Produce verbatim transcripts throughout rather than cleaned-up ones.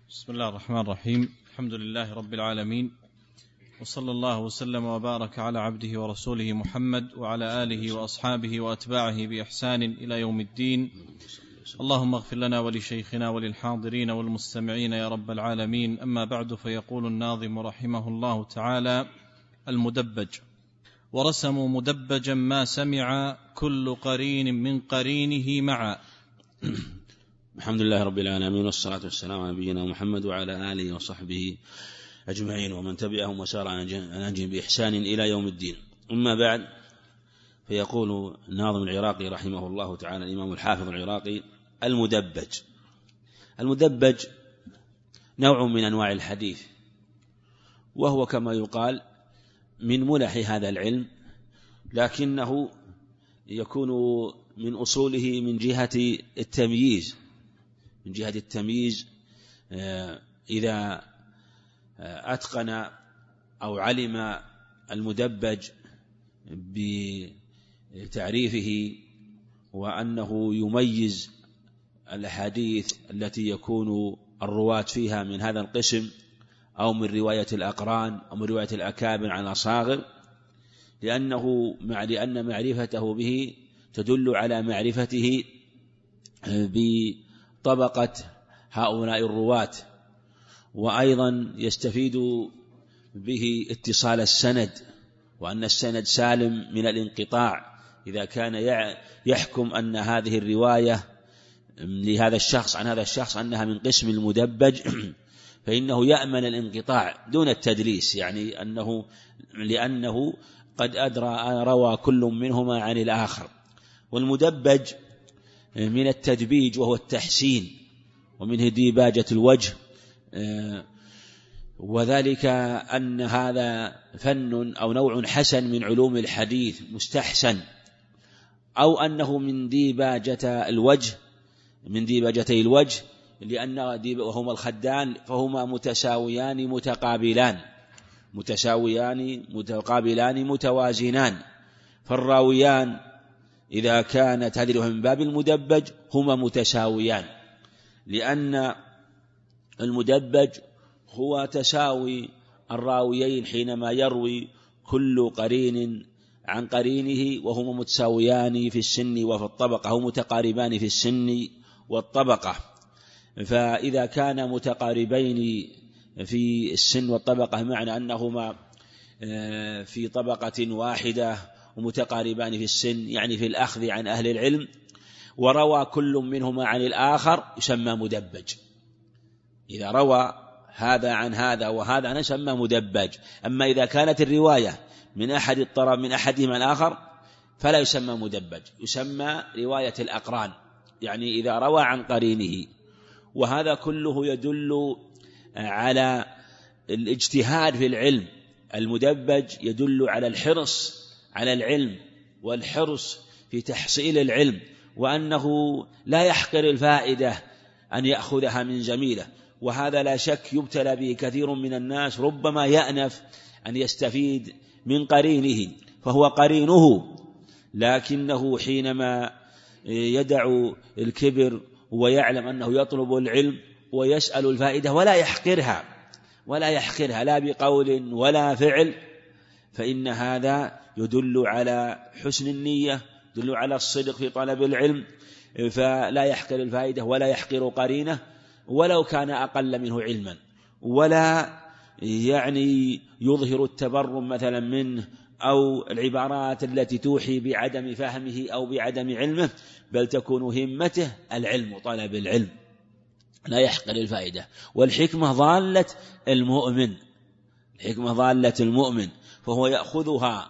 بسم الله الرحمن الرحيم. الحمد لله رب العالمين، وصلى الله وسلم وبارك على عبده ورسوله محمد وعلى آله وأصحابه وأتباعه بإحسان إلى يوم الدين. اللهم اغفر لنا ولشيخنا وللحاضرين والمستمعين يا رب العالمين. أما بعد، فيقول الناظم رحمه الله تعالى: المدبج. ورسموا مدبجا ما سمع كل قرين من قرينه معا. الحمد لله رب العالمين، والصلاة والسلام على نبينا محمد وعلى آله وصحبه أجمعين ومن تبعهم وسار على نهجهم بإحسان إلى يوم الدين. أما بعد، فيقول الناظم العراقي رحمه الله تعالى الإمام الحافظ العراقي: المدبج. المدبج نوع من أنواع الحديث، وهو كما يقال من ملح هذا العلم، لكنه يكون من أصوله من جهة التمييز من جهة التمييز إذا أتقن أو علم المدبج بتعريفه وأنه يميز الأحاديث التي يكون الرواة فيها من هذا القسم، أو من رواية الأقران أو من رواية الأكابر عن الأصاغر، لأنه مع لأن معرفته به تدل على معرفته بطبقة هؤلاء الرواة، وأيضا يستفيد به اتصال السند، وأن السند سالم من الانقطاع إذا كان يحكم أن هذه الرواية لهذا الشخص عن هذا الشخص أنها من قسم المدبج، فإنه يأمن الانقطاع دون التدليس، يعني أنه لأنه قد أدرى روى كل منهما عن الآخر. والمدبج من التدبيج وهو التحسين، ومنه ديباجة الوجه، وذلك أن هذا فن أو نوع حسن من علوم الحديث مستحسن، أو أنه من ديباجة الوجه من ديباجتي الوجه، لأن وهما الخدان فهما متساويان متقابلان متساويان متقابلان متوازنان، فالراويان إذا كانت هذه من باب المدبج هما متساويان، لأن المدبج هو تساوي الراويين حينما يروي كل قرين عن قرينه، وهما متساويان في السن وفي الطبقة، أو متقاربان في السن والطبقة. فإذا كان متقاربين في السن والطبقة معنى أنهما في طبقة واحدة ومتقاربان في السن، يعني في الأخذ عن أهل العلم، وروى كل منهما عن الآخر، يسمى مدبج. إذا روى هذا عن هذا وهذا عن يسمى مدبج. أما إذا كانت الرواية من أحد الطرف من أحدهما الآخر فلا يسمى مدبج، يسمى رواية الأقران، يعني إذا روى عن قرينه. وهذا كله يدل على الاجتهاد في العلم. المدبج يدل على الحرص على العلم والحرص في تحصيل العلم، وأنه لا يحقر الفائدة أن يأخذها من زميله. وهذا لا شك يبتلى به كثير من الناس، ربما يأنف أن يستفيد من قرينه فهو قرينه، لكنه حينما يدع الكبر ويعلم أنه يطلب العلم ويسأل الفائدة ولا يحقرها ولا يحقرها لا بقول ولا فعل، فإن هذا يدل على حسن النية، يدل على الصدق في طلب العلم، فلا يحقر الفائدة ولا يحقر قرينه ولو كان أقل منه علما، ولا يعني يظهر التبرم مثلا منه أو العبارات التي توحي بعدم فهمه أو بعدم علمه، بل تكون همته العلم طلب العلم، لا يحقر الفائدة. والحكمة ضالة المؤمن الحكمة ضالة المؤمن فهو يأخذها.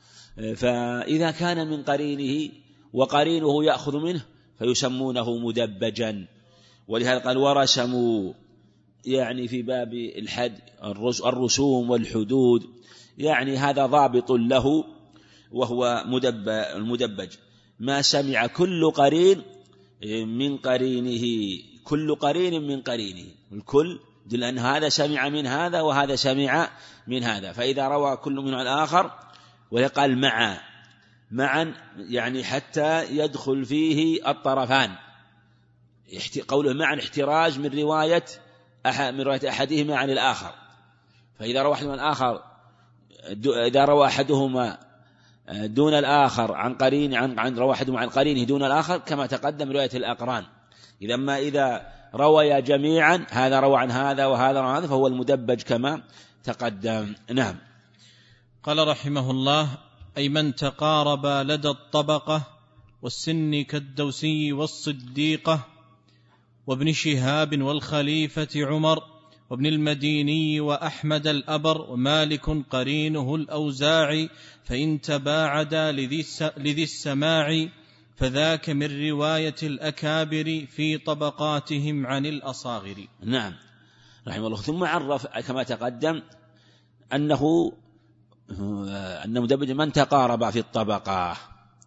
فإذا كان من قرينه وقرينه يأخذ منه فيسمونه مدبجا. ولهذا قال: ورسموا، يعني في باب الحد الرسوم والحدود، يعني هذا ضابط له، وهو المدبج ما سمع كل قرين من قرينه كل قرين من قرينه الكل دل أن هذا سمع من هذا وهذا سمع من هذا. فإذا روى كل من الآخر، ويقال معا معا يعني حتى يدخل فيه الطرفان، قوله معا احتراز من رواية من رواية أحدهما عن الآخر. فإذا روى أحدهما الآخر إذا روى أحدهما دون الآخر عن قرين عن عن روى أحدهما عن قرينه دون الآخر كما تقدم رواية الأقران. إذا ما إذا روى جميعا هذا روى عن هذا وهذا روى عن هذا فهو المدبج كما تقدم. نعم. قال رحمه الله: أي من تقارب لدى الطبقة والسن كالدوسي والصديقة وابن شهاب والخليفة عمر وابن المديني وأحمد الأبر ومالك قرينه الأوزاعي، فإن تباعدا لذي السماع فذاك من رواية الأكابر في طبقاتهم عن الأصاغر. نعم رحمه الله. ثم عرف كما تقدم أنه أن مدبج من تقارب في الطبقة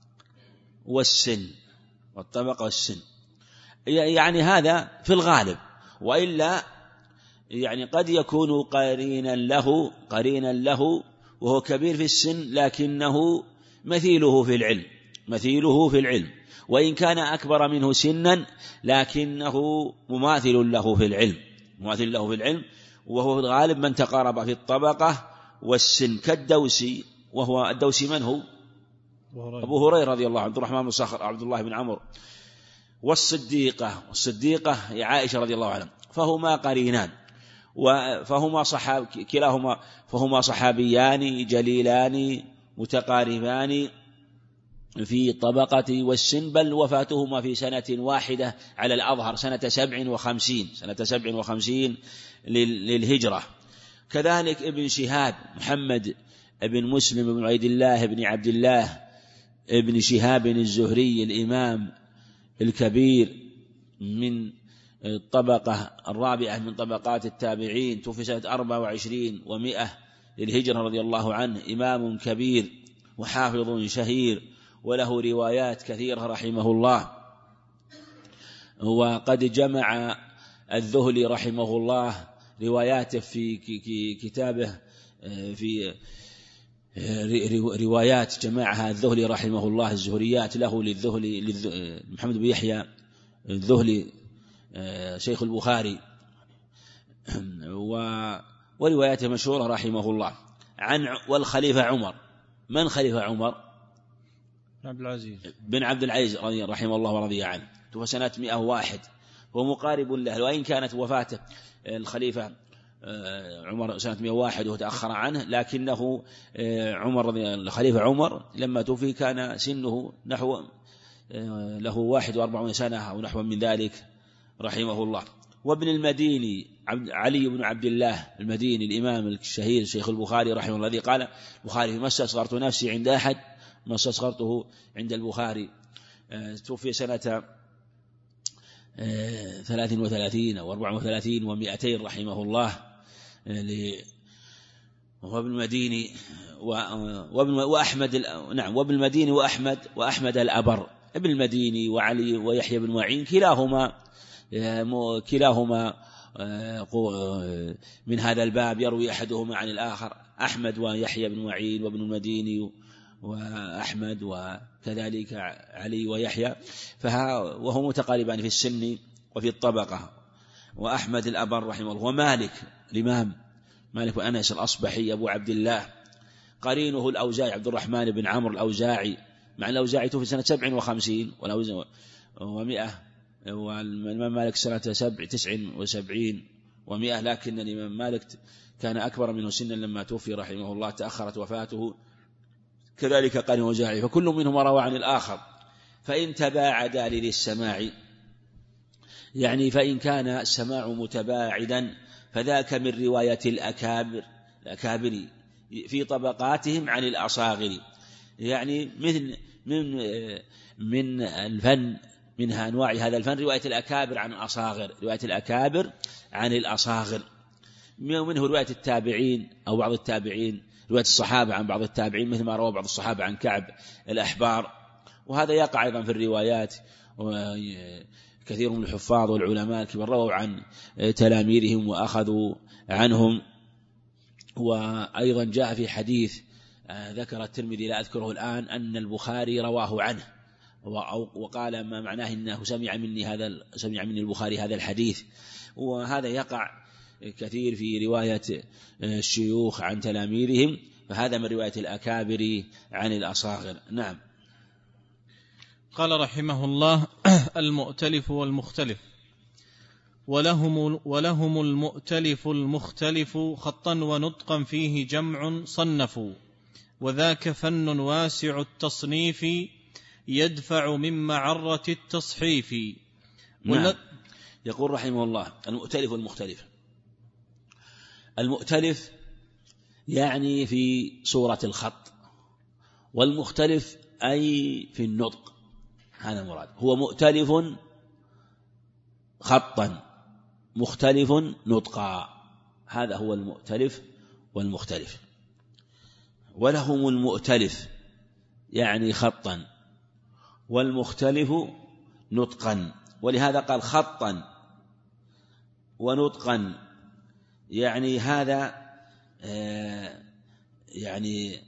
والسن والطبقة والسن، يعني هذا في الغالب، وإلا يعني قد يكون قرينا له قرينا له وهو كبير في السن لكنه مثيله في العلم مثيله في العلم وإن كان أكبر منه سنا لكنه مماثل له في العلم مماثل له في العلم وهو في الغالب من تقارب في الطبقة والسن كالدوسي، وهو الدوسي من هو؟ أبو هريرة رضي الله عنه، عبد الرحمن بن صخر، عبد الله بن عمرو. والصديقة والصديقة عائشة رضي الله عنها، فهما قرينان فهما صحاب كلاهما فهما صحابيان جليلان متقاربان في طبقة والسن، بل وفاتهما في سنة واحدة على الأظهر سنة سبع وخمسين سنة سبع وخمسين للهجرة. كذلك ابن شهاب محمد ابن مسلم بن عبد الله بن عبد الله ابن شهاب الزهري الإمام الكبير من الطبقة الرابعة من طبقات التابعين، توفي سنة أربع وعشرين ومئة للهجرة رضي الله عنه، إمام كبير وحافظ شهير وله روايات كثيرة رحمه الله. وقد جمع الذهلي رحمه الله رواياته في كتابه في روايات جمعها الذهلي رحمه الله الزهريات له للذهلي محمد بن يحيى الذهلي شيخ البخاري، ورواياته مشهورة رحمه الله. عن والخليفة عمر، من خليفة عمر؟ عبد العزيز بن عبد العزيز رحمه الله ورضي عنه، توفى سنة مئة وواحد ومقارب له، وإن كانت وفاته الخليفة عمر سنة مئة وواحد وتأخر عنه، لكنه عمر الخليفة عمر لما توفي كان سنه نحو له واحد وأربعون سنة أو نحو من ذلك رحمه الله. وابن المديني علي بن عبد الله المديني الإمام الشهير شيخ البخاري رحمه الله، الذي قال البخاري ما استصغرت نفسي عند أحد ما استصغرته عند البخاري، توفي سنة ثلاث وثلاثين أو أربع وثلاثين ومئتين رحمه الله. وابن المديني وابن وأحمد نعم وابن المديني وأحمد وأحمد الأبر، ابن المديني وعلي ويحيى بن معين كلاهما كلاهما من هذا الباب يروي أحدهما عن الآخر، أحمد ويحيى بن معين وابن المديني وأحمد وكذلك علي ويحيى، فها وهم متقاربان في السن وفي الطبقة. وأحمد الأبر رحمه الله. ومالك الإمام مالك بن أنس الأصبحي أبو عبد الله، قرينه الأوزاعي عبد الرحمن بن عمرو الأوزاعي، مع الأوزاعي توفي سنة سبع وخمسين ومئة، والإمام مالك سنة سبع تسع وسبعين ومئة، لكن الإمام مالك كان أكبر منه سنا لما توفي رحمه الله، تأخرت وفاته. كذلك قال الأوزاعي، فكل منهما روى عن الآخر. فإن تباعدا للسماع، يعني فإن كان السماع متباعدا فذاك من رواية الأكابر الأكابر في طبقاتهم عن الأصاغر، يعني مثل من من الفن منها أنواع هذا الفن رواية الأكابر عن الأصاغر رواية الأكابر عن الأصاغر منه رواية التابعين أو بعض التابعين، رواية الصحابة عن بعض التابعين مثل ما روى بعض الصحابة عن كعب الأحبار. وهذا يقع أيضا في الروايات، كثير من الحفاظ والعلماء الكبار رووا عن تلاميذهم وأخذوا عنهم. وأيضا جاء في حديث ذكر الترمذي لا أذكره الآن أن البخاري رواه عنه وقال ما معناه إنه سمع مني هذا سمع مني البخاري هذا الحديث. وهذا يقع كثير في رواية الشيوخ عن تلاميذهم، فهذا من رواية الأكابر عن الأصاغر. نعم. قال رحمه الله: المؤتلف والمختلف. ولهم, ولهم المؤتلف المختلف خطا ونطقا فيه جمع صنفوا، وذاك فن واسع التصنيف يدفع من معرة التصحيف. نعم. يقول رحمه الله: المؤتلف والمختلف. المؤتلف يعني في صورة الخط، والمختلف أي في النطق، هذا مراد. هو مؤتلف خطا مختلف نطقا، هذا هو المؤتلف والمختلف. ولهم المؤتلف يعني خطا، والمختلف نطقا، ولهذا قال خطا ونطقا، يعني هذا آه يعني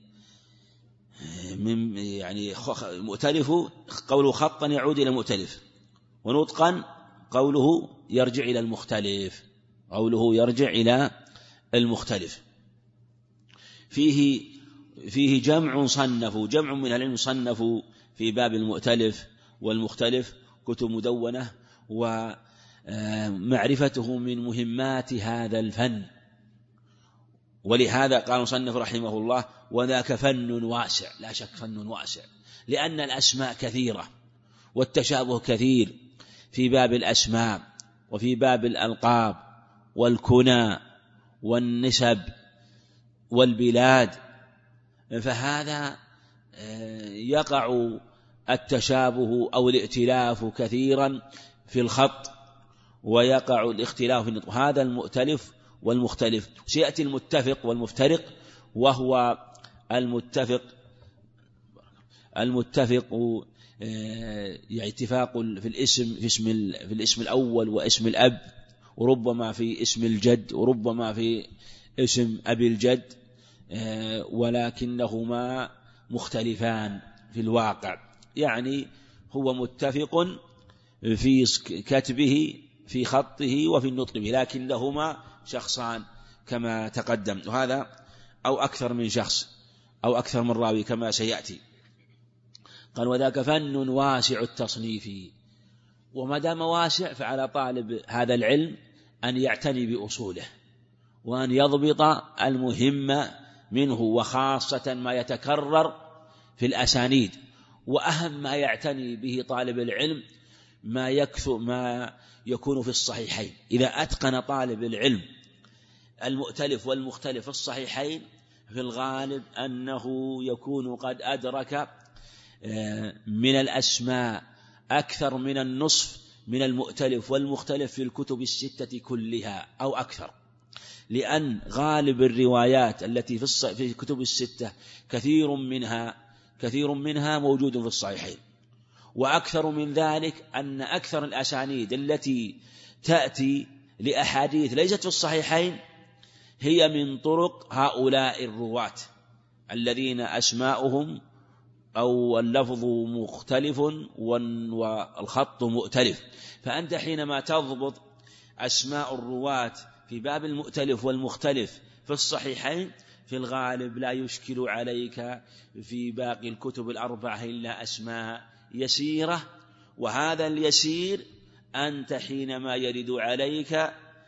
من يعني مؤتلف قوله خطا يعود إلى المؤتلف، ونطقا قوله يرجع إلى المختلف، قوله يرجع إلى المختلف. فيه فيه جمع صنفوا، جمع من العلم صنفوا في باب المؤتلف والمختلف كتب مدونة، ومعرفته من مهمات هذا الفن. ولهذا قال مصنف رحمه الله: وذاك فن واسع. لا شك فن واسع، لأن الأسماء كثيرة والتشابه كثير في باب الأسماء وفي باب الألقاب والكنى والنسب والبلاد، فهذا يقع التشابه أو الائتلاف كثيرا في الخط، ويقع الاختلاف في النطق. هذا المؤتلف والمختلف. سيأتي المتفق والمفترق، وهو المتفق المتفق يعني اتفاق في الاسم في اسم في الاسم الأول واسم الأب، وربما في اسم الجد، وربما في اسم أبي الجد، ولكنهما مختلفان في الواقع. يعني هو متفق في كتبه في خطه وفي النطق به، لكنهما شخصان كما تقدم، وهذا أو أكثر من شخص أو أكثر من راوي كما سيأتي. قال: وذاك فن واسع التصنيف. وما دام واسع فعلى طالب هذا العلم أن يعتني بأصوله، وأن يضبط المهم منه، وخاصة ما يتكرر في الأسانيد. وأهم ما يعتني به طالب العلم ما يكثر ما يكون في الصحيحين. إذا أتقن طالب العلم المؤتلف والمختلف في الصحيحين، في الغالب أنه يكون قد أدرك من الأسماء أكثر من النصف من المؤتلف والمختلف في الكتب الستة كلها أو أكثر، لأن غالب الروايات التي في الكتب الستة كثير منها كثير منها موجود في الصحيحين. وأكثر من ذلك أن أكثر الأسانيد التي تأتي لأحاديث ليست في الصحيحين هي من طرق هؤلاء الرواة الذين أسماؤهم أو اللفظ مختلف والخط مؤتلف. فأنت حينما تضبط أسماء الرواة في باب المؤتلف والمختلف في الصحيحين، في الغالب لا يشكل عليك في باقي الكتب الأربعة إلا أسماء يسيرة. وهذا اليسير أنت حينما يرد عليك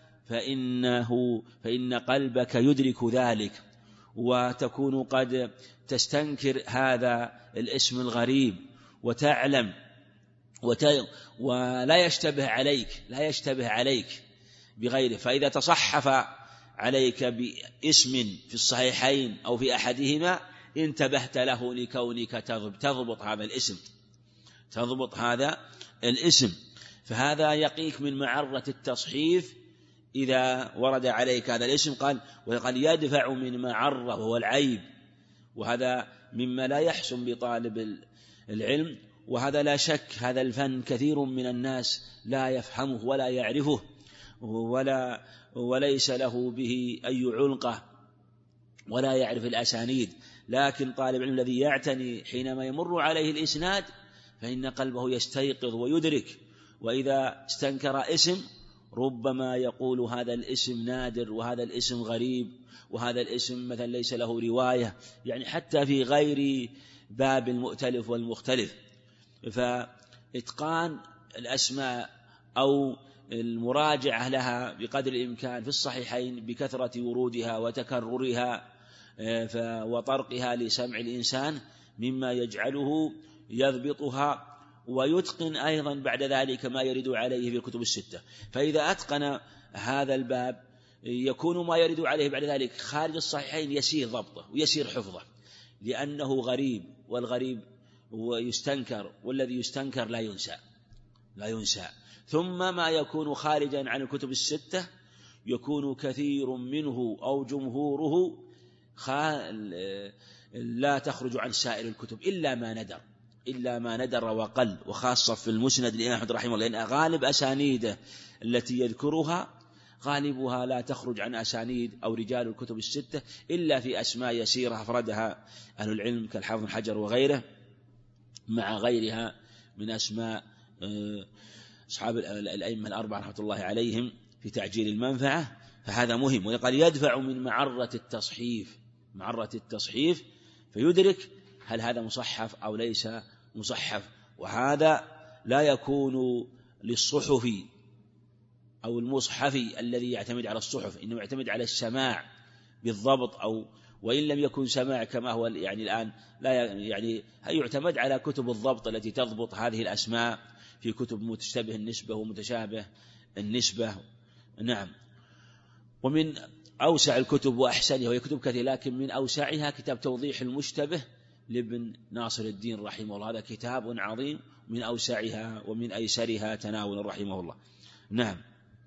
فإنه فإن قلبك يدرك ذلك، وتكون قد تستنكر هذا الاسم الغريب، وتعلم وت... ولا يشتبه عليك لا يشتبه عليك بغيره. فإذا تصحف عليك باسم في الصحيحين أو في أحدهما انتبهت له لكونك تضبط هذا الاسم تضبط هذا الاسم فهذا يقيك من معرة التصحيف إذا ورد عليك هذا الاسم. قال وقال يدفع من معرة وهو العيب، وهذا مما لا يحسن بطالب العلم. وهذا لا شك هذا الفن كثير من الناس لا يفهمه ولا يعرفه ولا وليس له به أي علقة ولا يعرف الأسانيد. لكن طالب العلم الذي يعتني حينما يمر عليه الإسناد فإن قلبه يستيقظ ويدرك. وإذا استنكر اسم ربما يقول هذا الاسم نادر وهذا الاسم غريب وهذا الاسم مثلا ليس له رواية، يعني حتى في غير باب المؤتلف والمختلف. فإتقان الأسماء أو المراجعة لها بقدر الإمكان في الصحيحين بكثرة ورودها وتكررها وطرقها لسمع الإنسان مما يجعله يضبطها ويتقن أيضا بعد ذلك ما يرد عليه في الكتب الستة. فإذا أتقن هذا الباب يكون ما يرد عليه بعد ذلك خارج الصحيحين يسير ضبطه ويسير حفظه، لأنه غريب، والغريب ويستنكر، والذي يستنكر لا ينسى لا ينسى. ثم ما يكون خارجا عن الكتب الستة يكون كثير منه أو جمهوره لا تخرج عن سائر الكتب إلا ما ندر إلا ما ندر وقل، وخاصة في المسند للإمام أحمد رحمه الله، لأن غالب أسانيده التي يذكرها غالبها لا تخرج عن أسانيد أو رجال الكتب الستة إلا في أسماء يسيرة أفردها أهل العلم كالحافظ بن حجر وغيره، مع غيرها من أسماء أصحاب الأئمة الأربعة رحمة الله عليهم في تعجيل المنفعة. فهذا مهم. ويقال يدفع من معرة التصحيف معرة التصحيف فيدرك هل هذا مصحف أو ليس مصحف. وهذا لا يكون للصحف أو المصحف الذي يعتمد على الصحف، إنه يعتمد على السماع بالضبط، أو وإن لم يكن سماع كما هو يعني الآن لا يعني يعتمد على كتب الضبط التي تضبط هذه الأسماء في كتب متشابه النسبة ومتشابه النسبة. نعم. ومن أوسع الكتب وأحسنها، وهي كتب كثيرة لكن من أوسعها كتاب توضيح المشتبه لابن ناصر الدين رحمه الله، هذا كتاب عظيم من أوسعها ومن أيسرها تناولا رحمه الله. نعم.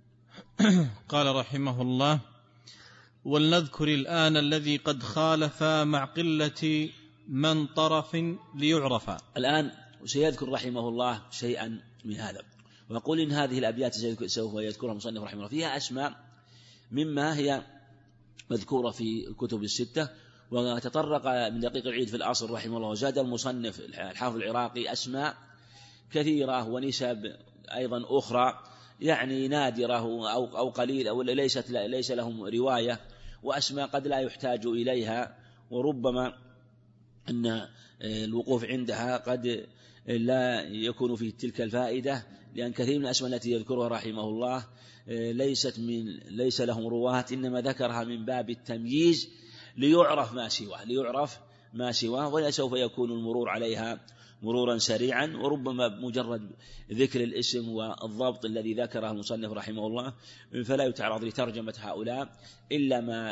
قال رحمه الله: ولنذكر الآن الذي قد خالف مع قلة من طرف ليعرف. الآن سيذكر رحمه الله شيئا من هذا، ويقول إن هذه الأبيات سوف يذكرها المصنف رحمه الله فيها أسماء مما هي مذكورة في الكتب الستة، وتطرق من دقيق العيد في الأصل رحمه الله وزاد المصنف الحافظ العراقي أسماء كثيرة ونسب أيضا أخرى يعني نادرة أو أو قليلة أو ليست ليس لهم رواية، وأسماء قد لا يحتاج إليها، وربما أن الوقوف عندها قد لا يكون في تلك الفائدة، لأن كثير من الأسماء التي يذكرها رحمه الله ليست من ليس لهم رواة، إنما ذكرها من باب التمييز ليعرف ما سواه ليعرف ما سواه ولا سوف يكون المرور عليها مرورا سريعا، وربما مجرد ذكر الاسم والضبط الذي ذكره المصنف رحمه الله فلا يتعرض لترجمة هؤلاء إلا ما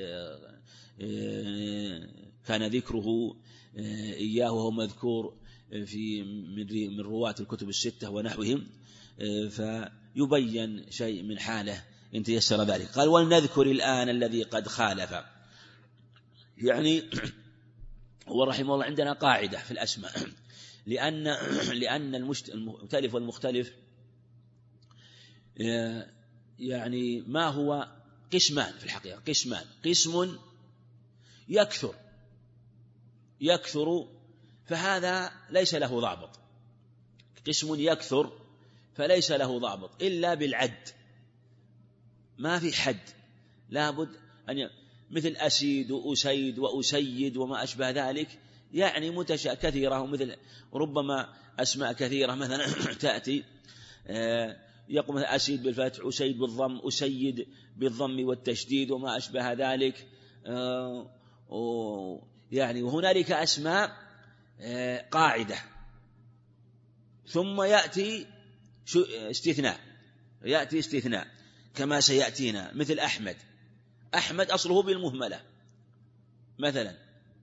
كان ذكره إياه وهو مذكور في من رواة الكتب الستة ونحوهم، فيبين شيء من حاله إن تيسر ذلك. قال: ولنذكر الآن الذي قد خالف. يعني هو رحمه الله عندنا قاعدة في الأسماء، لأن لأن المختلف والمختلف يعني ما هو قسمان في الحقيقة، قسمان: قسم يكثر يكثر فهذا ليس له ضابط، قسم يكثر فليس له ضابط إلا بالعد، ما في حد، لابد أن ي... مثل أسيد وأسيد وأسيد وما أشبه ذلك، يعني متشا كثيرة، ومثل ربما أسماء كثيرة مثلا تأتي يقوم أسيد بالفتح، أسيد بالضم، أسيد بالضم والتشديد وما أشبه ذلك، يعني وهنالك أسماء قاعدة ثم يأتي استثناء يأتي استثناء كما سيأتينا، مثل أحمد أحمد أصله بالمهملة مثلا،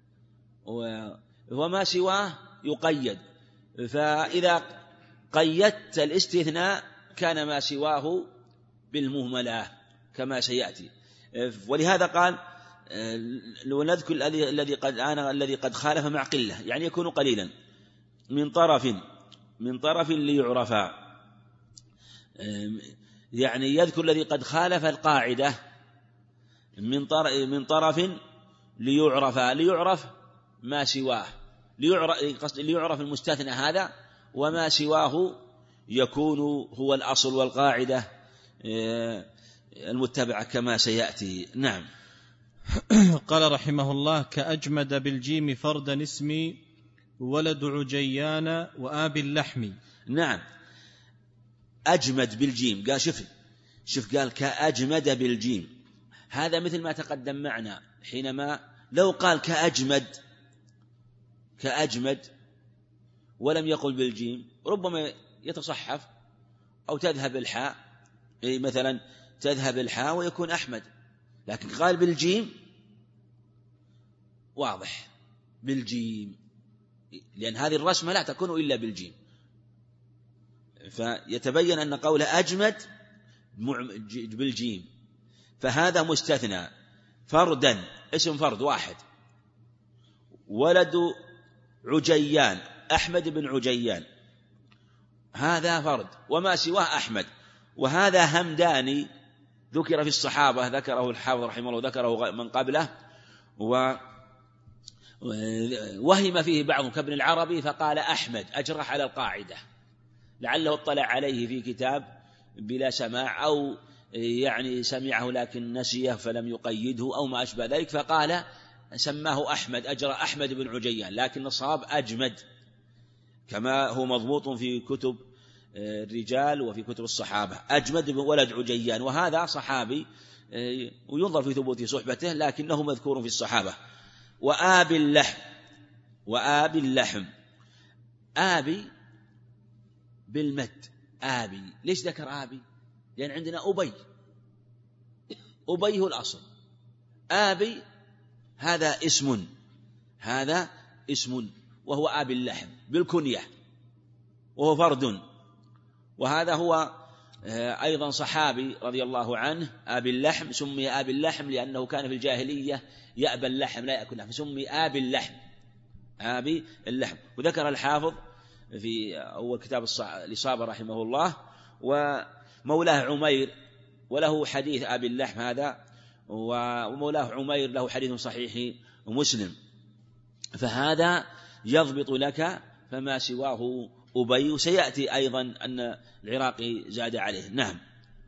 وما سواه يقيد، فإذا قيدت الاستثناء كان ما سواه بالمهملة كما سيأتي. ولهذا قال: ونذكر الذي قد أنا الذي قد خالف مع قلة، يعني يكون قليلا من طرف من طرف ليعرف، يعني يذكر الذي قد خالف القاعدة من طرف من طرف ليعرف ليعرف ما سواه، ليعرف ليعرف المستثنى هذا وما سواه يكون هو الأصل والقاعدة المتبعة كما سيأتي. نعم. قال رحمه الله: كأجمد بالجيم فردا اسمي ولد عجيان وآبي اللحم. نعم، أجمد بالجيم، قال شوف شوف قال كأجمد بالجيم، هذا مثل ما تقدم معنا حينما لو قال كأجمد كأجمد ولم يقل بالجيم ربما يتصحف أو تذهب الحاء، أي مثلا تذهب الحاء ويكون أحمد، لكن قال بالجيم واضح بالجيم، لأن هذه الرسمة لا تكون إلا بالجيم، فيتبين أن قوله أجمد بالجيم، فهذا مستثنى. فردا اسم فرد واحد، ولد عجيان أحمد بن عجيان، هذا فرد وما سواه أحمد. وهذا همداني ذكر في الصحابة، ذكره الحافظ رحمه الله، ذكره من قبله، ووهم فيه بعضهم كابن العربي فقال أحمد، أجرح على القاعدة، لعله اطلع عليه في كتاب بلا سماع، أو يعني سمعه لكن نسيه فلم يقيده أو ما أشبه ذلك، فقال سماه أحمد، أجرى أحمد بن عجيان، لكن الصواب أجمد كما هو مضبوط في كتب الرجال وفي كتب الصحابة، أجمد ولد عجيان، وهذا صحابي وينظر في ثبوت صحبته لكنه مذكور في الصحابة. وآبي اللحم، وآبي اللحم، آبي بالمد، آبي، ليش ذكر آبي؟ لأن عندنا أبي، أبي هو الأصل، آبي هذا اسم، هذا اسم، وهو آبي اللحم بالكنية، وهو فرد، وهذا هو أيضا صحابي رضي الله عنه، آبي اللحم، سمي آبي اللحم لأنه كان في الجاهلية يأبى اللحم لا يأكل لحم، سمي آبي اللحم، آبي اللحم. وذكر الحافظ في أول كتاب الإصابة رحمه الله، ومولاه عمير وله حديث آبي اللحم هذا، ومولاه عمير له حديث صحيح مسلم، فهذا يضبط لك، فما سواه أبي. وسيأتي أيضا أن العراقي زاد عليه. نعم.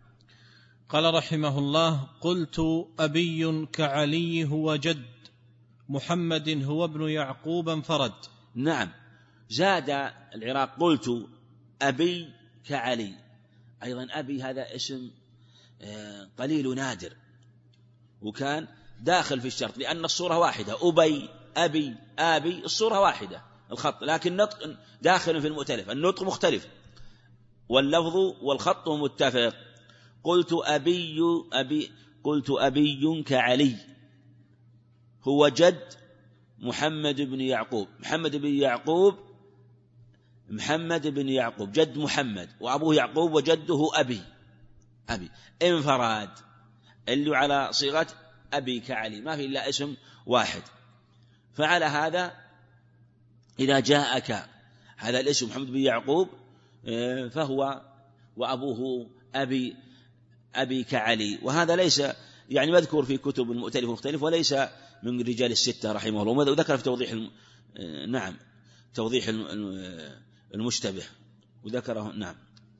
قال رحمه الله: قلت أبي كعلي هو جد محمد هو ابن يعقوب انفرد. نعم، زاد العراق قلت أبي كعلي، أيضا أبي هذا اسم قليل نادر، وكان داخل في الشرط لأن الصورة واحدة، أبي أبي آبي الصورة واحدة الخط، لكن نطق داخل في المؤتلف، النطق مختلف واللفظ والخط متفق. قلت أبي أبي قلت أبي كعلي هو جد محمد بن يعقوب، محمد بن يعقوب محمد بن يعقوب جد محمد، وأبوه يعقوب وجده أبي أبي انفراد، اللي على صيغة أبي كعلي، ما في إلا اسم واحد. فعلى هذا إذا جاءك هذا الاسم محمد بن يعقوب فهو وأبوه أبي أبي كعلي، وهذا ليس يعني مذكور في كتب المؤتلف مختلف، وليس من رجال الستة رحمه الله، وذكر في توضيح الم... نعم توضيح المشتبه وذكره. نعم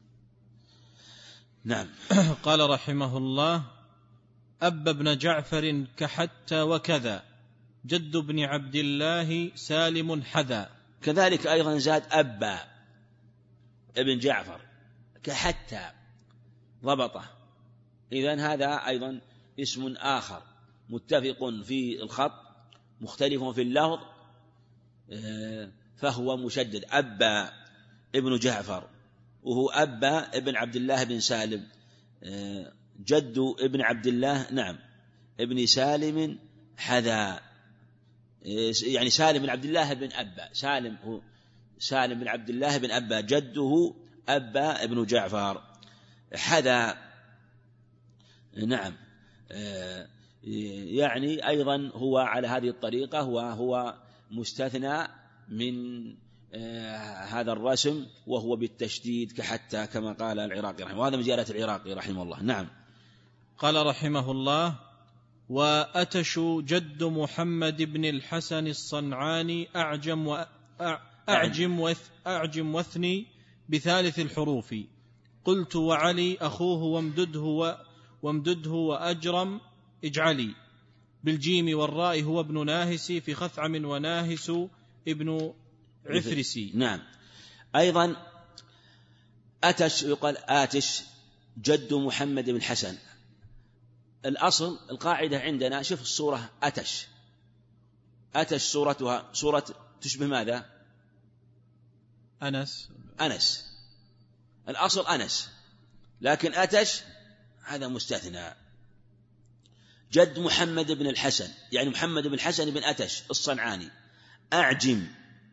نعم. قال رحمه الله: أب ابن جعفر كحتى وكذا جد ابن عبد الله سالم حذا. كذلك أيضا زاد أبا ابن جعفر كحتى ضبطه، إذن هذا أيضا اسم آخر متفق في الخط مختلف في اللفظ، فهو مشدد. أبا ابن جعفر، وهو أبا ابن عبد الله بن سالم جد ابن عبد الله نعم ابن سالم حذا، يعني سالم بن عبد الله بن أبا، سالم هو سالم بن عبد الله بن أبا، جده أبا ابن جعفر حذا. نعم، يعني أيضا هو على هذه الطريقة، وهو مستثنى من هذا الرسم، وهو بالتشديد كحتى كما قال العراقي رحمه الله، وهذا من زيادة العراقي رحمه الله. نعم. قال رحمه الله: وأتش جد محمد بن الحسن الصنعاني أعجم أعجم, وث أعجم واثني بثالث الحروف. قلت وعلي أخوه وامدده, و وامدده وأجرم اجعلي بالجيم والراء هو ابن ناهس في خثعم وناهس ابن عفرسي. نعم. أيضا أتش يقال آتش جد محمد بن حسن. الأصل القاعدة عندنا شوف الصورة أتش أتش صورتها صورة تشبه ماذا؟ أنس أنس الأصل أنس، لكن أتش هذا مستثنى. جد محمد بن الحسن يعني محمد بن الحسن بن أتش الصنعاني. أعجم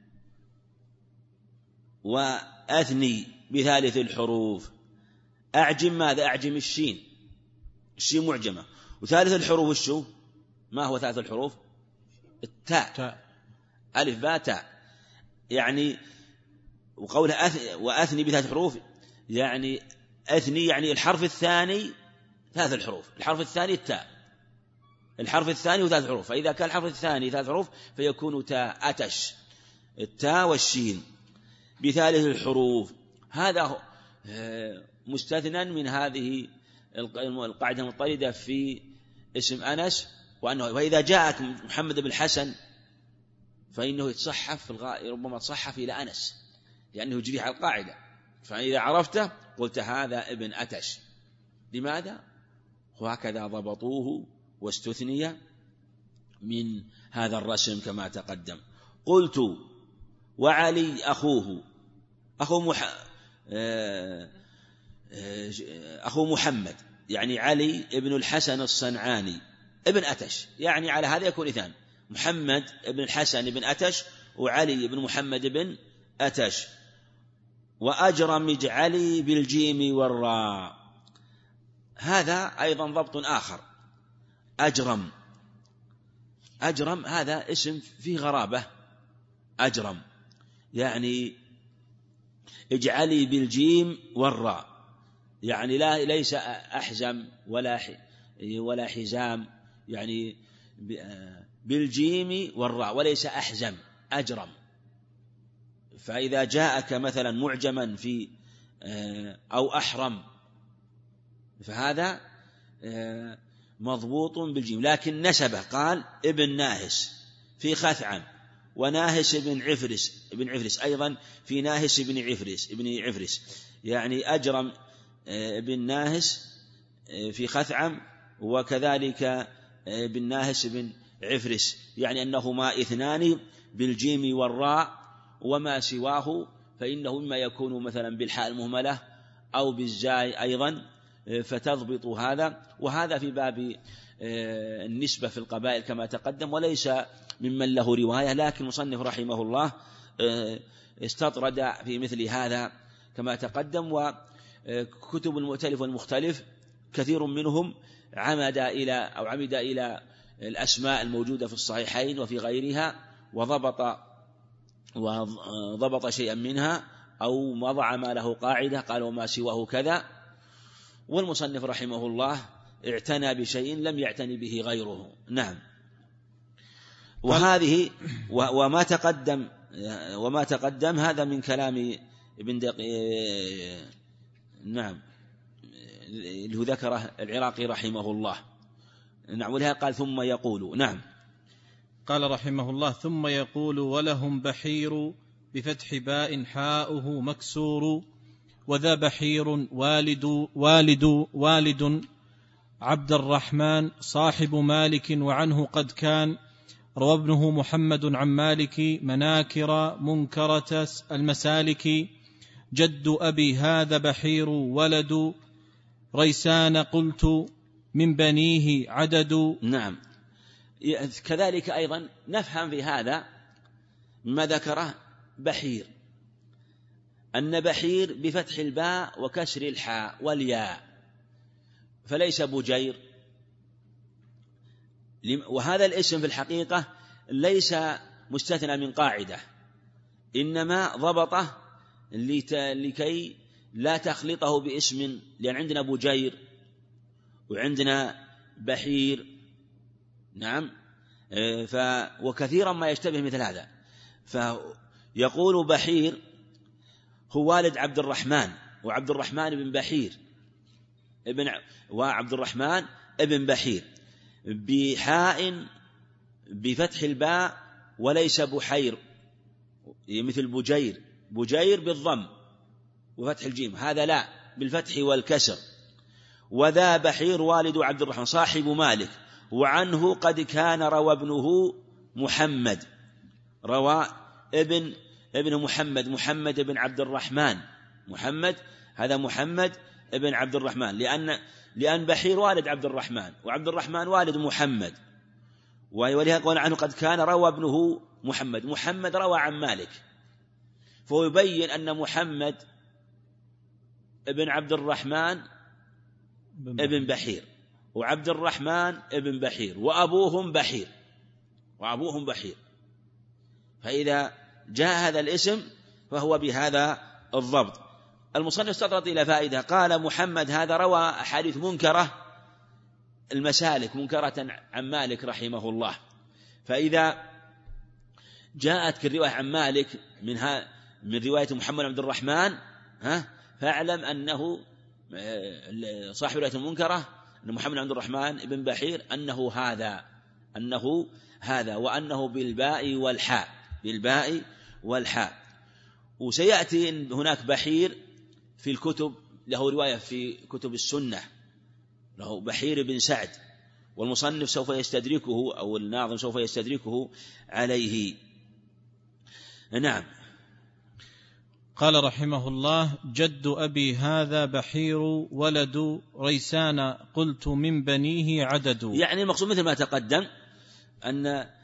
وأثني بثالث الحروف. أعجم ماذا؟ أعجم الشين، الشين معجمة، وثالث الحروف الشو؟ ما هو ثالث الحروف؟ التاء تاء. ألف باء تاء. يعني وقولها أث... وأثني بثلاث حروف يعني أثني يعني الحرف الثاني ثلاث الحروف، الحرف الثاني التاء، الحرف الثاني وثلاث حروف، فإذا كان الحرف الثاني ثلاث حروف فيكون تاء أتش، التاء والشين بثالث الحروف. هذا مستثنى من هذه القاعدة المضطردة في اسم أنس، وأنه وإذا جاءك محمد بن الحسن فإنه يتصحف في الغاء، ربما تصحف إلى أنس لأنه يجري على القاعدة، فإذا عرفته قلت هذا ابن أتش. لماذا؟ وهكذا ضبطوه واستثني من هذا الرسم كما تقدم. قلت وعلي أخوه أخو, مح... أخو محمد يعني علي ابن الحسن الصنعاني ابن أتش، يعني على هذا يكون اثنان، محمد ابن الحسن ابن أتش وعلي ابن محمد ابن أتش. وأجرم اجعلي بالجيم والراء. هذا أيضا ضبط آخر. أجرم أجرم هذا اسم فيه غرابة. أجرم يعني اجعلي بالجيم والراء، يعني لا ليس أحزم ولا ولا حزام، يعني بالجيم والراء وليس أحزم، أجرم. فإذا جاءك مثلا معجما في أو أحرم فهذا مضبوط بالجيم، لكن نسبه قال ابن ناهس في خثعم، وناهس بن عفرس ابن عفرس أيضا في ناهس بن عفرس ابن عفرس، يعني أجرم بن ناهس في خثعم وكذلك بن ناهس بن عفرس، يعني أنهما اثنان بالجيم والراء، وما سواه فإنه مما يكون مثلا بالحاء المهملة أو بالزاي أيضا فتضبط هذا. وهذا في باب النسبة في القبائل كما تقدم، وليس ممن له رواية، لكن المصنف رحمه الله استطرد في مثل هذا كما تقدم. وكتب المؤتلف والمختلف كثير منهم عمد إلى أو عمد إلى الأسماء الموجودة في الصحيحين وفي غيرها وضبط وضبط شيئا منها أو وضع ما له قاعدة قال وما سواه كذا. والمصنف رحمه الله اعتنى بشيء لم يعتني به غيره. نعم. وهذه وما تقدم وما تقدم هذا من كلام ابن دقيق نعم اللي ذكره العراقي رحمه الله. نعم. ولها قال ثم يقول. نعم. قال رحمه الله ثم يقول ولهم بحير بفتح باء حاؤه مكسور، وذا بحير والد والد والد عبد الرحمن صاحب مالك وعنه قد كان، روى ابنه محمد عن مالك مناكر منكرة المسالك، جد أبي هذا بحير ولد ريسان قلت من بنيه عدد. نعم. كذلك أيضا نفهم في هذا ما ذكره بحير أن بحير بفتح الباء وكسر الحاء والياء، فليس بجير. وهذا الاسم في الحقيقة ليس مستثنى من قاعدة، إنما ضبطه لكي لا تخلطه باسم، لأن عندنا بجير وعندنا بحير. نعم. ف وكثيرا ما يشتبه مثل هذا، يقول بحير هو والد عبد الرحمن، وعبد الرحمن بن بحير ابن وعبد الرحمن ابن بحير بحاء بفتح الباء وليس بحير مثل بجير، بجير بالضم وفتح الجيم، هذا لا بالفتح والكسر. وذا بحير والد عبد الرحمن صاحب مالك، وعنه قد كان روى ابنه محمد، روى ابن ابن محمد محمد بن عبد الرحمن، محمد هذا محمد ابن عبد الرحمن، لأن لأن بحير والد عبد الرحمن وعبد الرحمن والد محمد، ولهذا قال عنه قد كان روى ابنه محمد، محمد روى عن مالك، فهو يبين أن محمد ابن عبد الرحمن ابن بحير وعبد الرحمن ابن بحير وأبوهم بحير وأبوهم بحير، فإذا جاء هذا الاسم فهو بهذا الضبط. المصنف استطرد إلى فائدة، قال محمد هذا روى أحاديث منكرة المسالك منكرة عن مالك رحمه الله، فإذا جاءت الرواية عن مالك منها من رواية محمد عبد الرحمن ها فاعلم أنه صاحب رواية المنكرة أن محمد عبد الرحمن ابن بحير أنه هذا أنه هذا وأنه بالباء والحاء بالباء والحاء. وسيأتي هناك بحير في الكتب له رواية في كتب السنة له بحير بن سعد، والمصنف سوف يستدركه أو الناظم سوف يستدركه عليه. نعم. قال رحمه الله: جد أبي هذا بحير ولد ريسان قلت من بنيه عدد. يعني المقصود مثل ما تقدم أن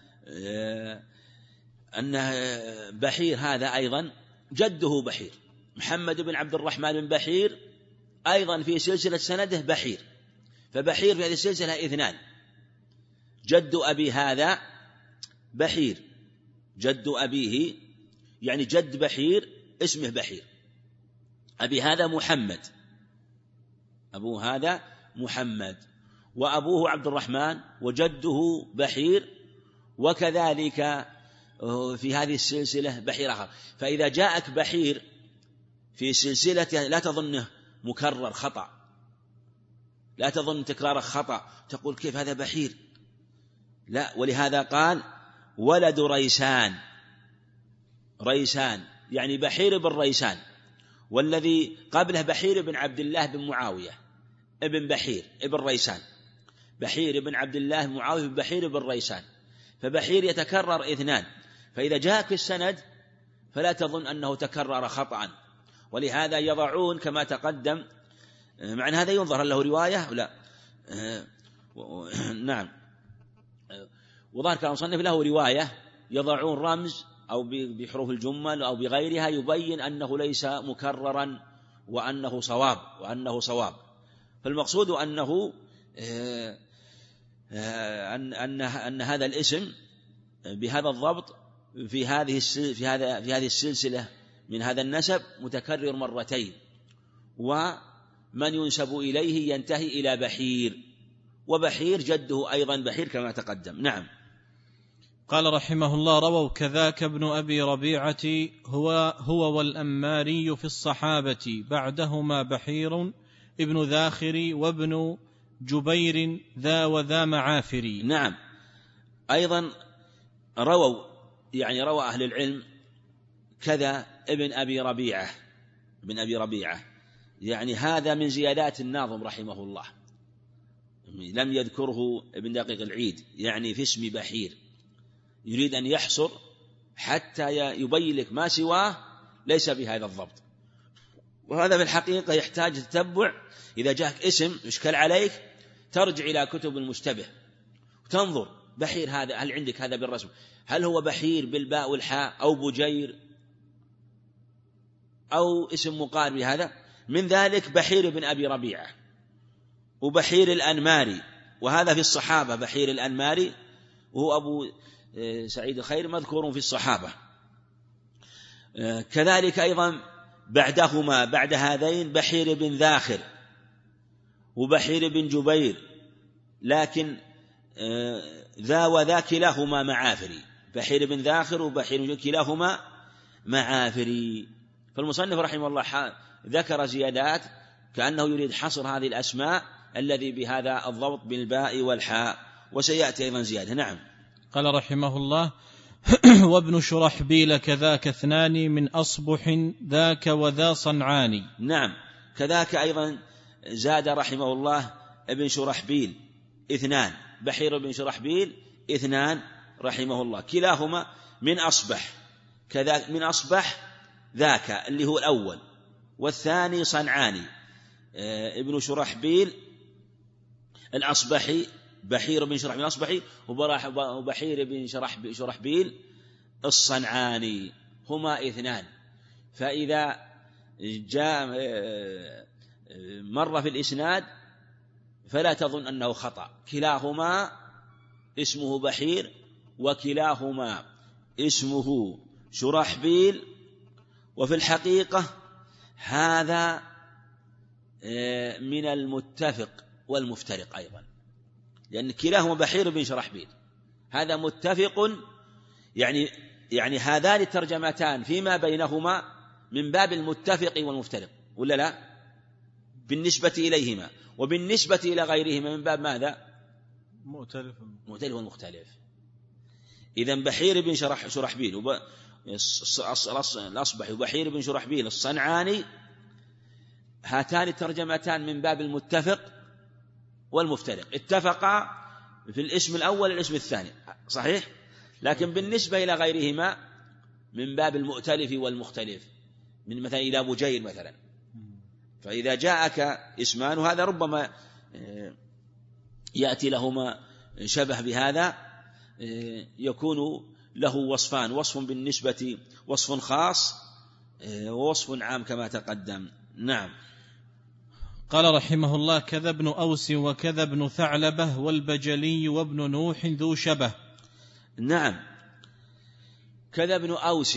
أن بحير هذا أيضا جده بحير محمد بن عبد الرحمن بن بحير، أيضا في سلسلة سنده بحير، فبحير في هذه السلسلة اثنان، جد أبي هذا بحير جد أبيه يعني جد بحير اسمه بحير، أبي هذا محمد أبو هذا محمد وأبوه عبد الرحمن وجده بحير، وكذلك في هذه السلسلة بحير آخر. فإذا جاءك بحير في سلسلة لا تظنه مكرر خطأ، لا تظن تكرار خطأ تقول كيف هذا بحير، لا، ولهذا قال ولد ريسان، ريسان يعني بحير بن ريسان، والذي قبله بحير بن عبد الله بن معاوية ابن بحير ابن ريسان، بحير بن عبد الله بن معاوية بن بحير بن ريسان، فبحير يتكرر اثنان، فإذا جاءك السند فلا تظن أنه تكرر خطأ، ولهذا يضعون كما تقدم، معنى هذا ينظر هل له رواية ولا نعم، وظهر كان المصنف له رواية يضعون رمز أو بحروف الجمل أو بغيرها يبين أنه ليس مكررا وأنه صواب وأنه صواب فالمقصود أنه أن أن أن هذا الاسم بهذا الضبط في هذه في هذا في هذه السلسلة من هذا النسب متكرر مرتين، ومن ينسب إليه ينتهي إلى بحير، وبحير جده أيضا بحير كما تقدم. نعم. قال رحمه الله: رووا كذاك ابن أبي ربيعة هو هو والأماري في الصحابة، بعدهما بحير ابن ذاخر وابن جبير ذا وذا معافري. نعم. أيضا رووا يعني روى أهل العلم كذا ابن أبي ربيعة ابن أبي ربيعة يعني هذا من زيادات الناظم رحمه الله، لم يذكره ابن دقيق العيد يعني في اسم بحير، يريد أن يحصر حتى يبين لك ما سواه ليس بهذا الضبط، وهذا في الحقيقة يحتاج تتبع. إذا جاءك اسم يشكل عليك ترجع إلى كتب المشتبه وتنظر بحير هذا هل عندك هذا بالرسم، هل هو بحير بالباء والحاء أو بجير أو اسم مقارب هذا. من ذلك بحير بن أبي ربيعة وبحير الأنماري، وهذا في الصحابة بحير الأنماري وهو أبو سعيد الخير مذكور في الصحابة. كذلك أيضا بعدهما بعد هذين بحير بن ذاخر وبحير بن جبير، لكن ذا وذا كلاهما معافري، بحير بن ذاخر وبحير بن كلاهما معافري. فالمصنف رحمه الله ذكر زيادات كأنه يريد حصر هذه الأسماء الذي بهذا الضبط بالباء والحاء، وسيأتي أيضا زيادة. نعم. قال رحمه الله: وابن شرحبيل كذاك اثنان من أصبح ذاك وذا صنعاني. نعم، كذاك أيضا زاد رحمه الله ابن شرحبيل اثنان، بحير بن شرحبيل اثنان رحمه الله، كلاهما من أصبح، كذاك من أصبح ذاك اللي هو الأول، والثاني صنعاني. ابن شرحبيل الأصبحي، بحير بن شرحبيل الأصبحي، وبحير بن شرحبيل الصنعاني، هما اثنان. فإذا جاء مر في الإسناد فلا تظن أنه خطأ، كلاهما اسمه بحير وكلاهما اسمه شرحبيل. وفي الحقيقة هذا من المتفق والمفترق أيضا، لأن كلاهما بحير بن شرحبيل، هذا متفق، يعني يعني هذان الترجمتان فيما بينهما من باب المتفق والمفترق، ولا لا؟ بالنسبة إليهما، وبالنسبة إلى غيرهما من باب ماذا؟ مؤتلف مؤتلف والمختلف. إذن بحير بن شرح شرحبيل وب... الأصبحي وبحير بن شرحبيل الصنعاني، هاتان الترجمتان من باب المتفق والمفترق، اتفقا في الاسم الأول والاسم الثاني، صحيح؟ لكن بالنسبة إلى غيرهما من باب المؤتلف والمختلف، من مثلا إلى بجير مثلا، فإذا جاءك اسمان هذا ربما يأتي لهما شبه بهذا، يكون له وصفان، وصف بالنسبة وصف خاص ووصف عام كما تقدم. نعم. قال رحمه الله: كذا ابن أوس وكذا ابن ثعلبة والبجلي وابن نوح ذو شبه. نعم، كذا ابن أوس،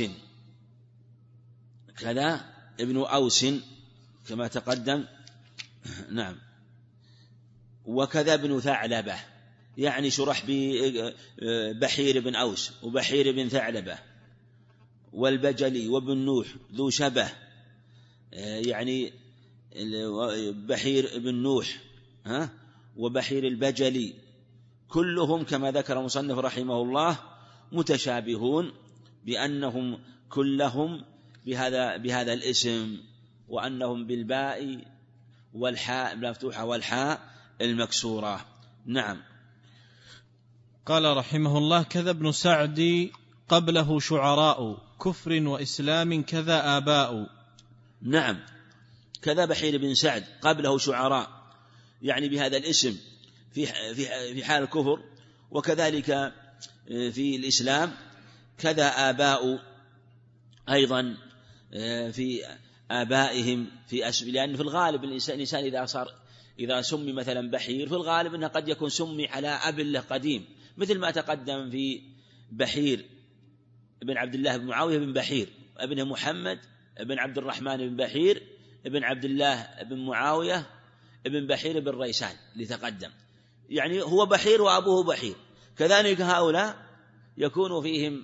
كذا ابن أوس كما تقدم. نعم. وكذا ابن ثعلبة، يعني شرحبيل بحير بن أوس وبحير بن ثعلبة، والبجلي وابن نوح ذو شبه، يعني بحير بن نوح ها وبحير البجلي، كلهم كما ذكر المصنف رحمه الله متشابهون بأنهم كلهم بهذا بهذا الاسم، وأنهم بالباء والحاء المفتوحة والحاء المكسورة. نعم. قال رحمه الله: كذا ابن سعد قبله شعراء كفر وإسلام كذا آباء. نعم، كذا بحير بن سعد قبله شعراء، يعني بهذا الاسم في في حال الكفر، وكذلك في الإسلام كذا آباء أيضا في آبائهم في أسم، لأن في الغالب الإنسان إذا صار إذا سمي مثلا بحير في الغالب أنه قد يكون سمي على أب له قديم، مثل ما تقدم في بحير ابن عبد الله بن معاوية بن بحير، ابنه محمد ابن عبد الرحمن بن بحير ابن عبد الله بن معاوية ابن بحير بن ريسان لتقدم، يعني هو بحير وأبوه بحير. كذلك هؤلاء يكون فيهم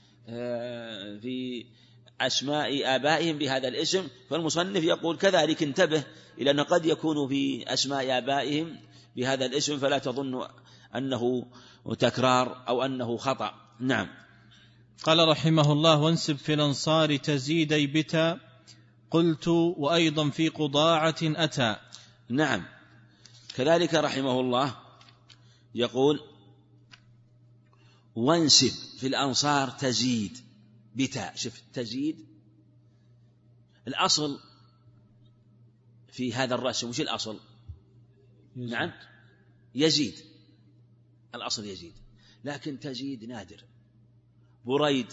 في أسماء آبائهم بهذا الاسم، فالمصنف يقول كذلك انتبه إلى أنه قد يكون في أسماء آبائهم بهذا الاسم، فلا تظن أنه تكرار أو أنه خطأ. نعم. قال رحمه الله: وانسب في الأنصار تزيدي بتا، قلت وأيضا في قضاعة أتى. نعم، كذلك رحمه الله يقول: وانسب في الأنصار تزيد بتاء. شوف تزيد، الأصل في هذا الرسم وش الأصل؟ يزيد. نعم يزيد، الأصل يزيد، لكن تزيد نادر. بريد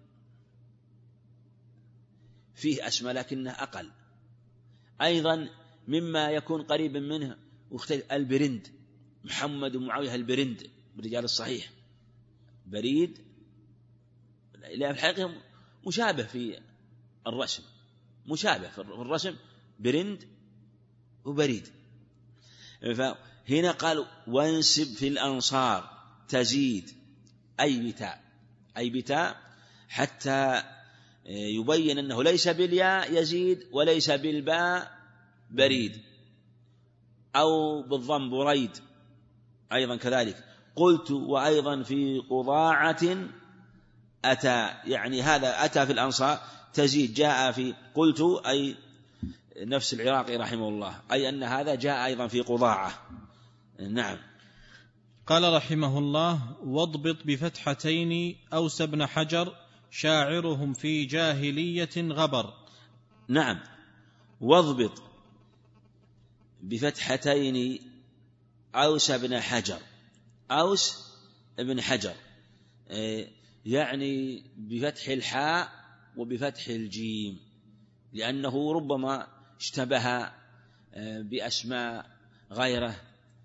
فيه أسماء لكنها أقل، أيضا مما يكون قريب منه واختلف البرند، محمد ومعاوية البرند برجال الصحيح، بريد لا الحقيقة مشابه في الرسم، مشابه في الرسم برند وبريد. فهنا قال: وانسب في الأنصار تزيد، أي بتاء، أي بتاء، حتى يبين أنه ليس بالياء يزيد وليس بالباء بريد، أو بالضم بريد أيضا كذلك. قلت وأيضا في قضاعة أتى، يعني هذا أتى في الأنصار تزيد، جاء في قلت أي نفس العراقي رحمه الله، أي أن هذا جاء أيضا في قضاعة. نعم. قال رحمه الله: واضبط بفتحتين أوس بن حجر شاعرهم في جاهلية غبر. نعم. واضبط بفتحتين أوس بن حجر. أوس بن حجر يعني بفتح الحاء وبفتح الجيم، لأنه ربما اشتبه بأسماء غيره،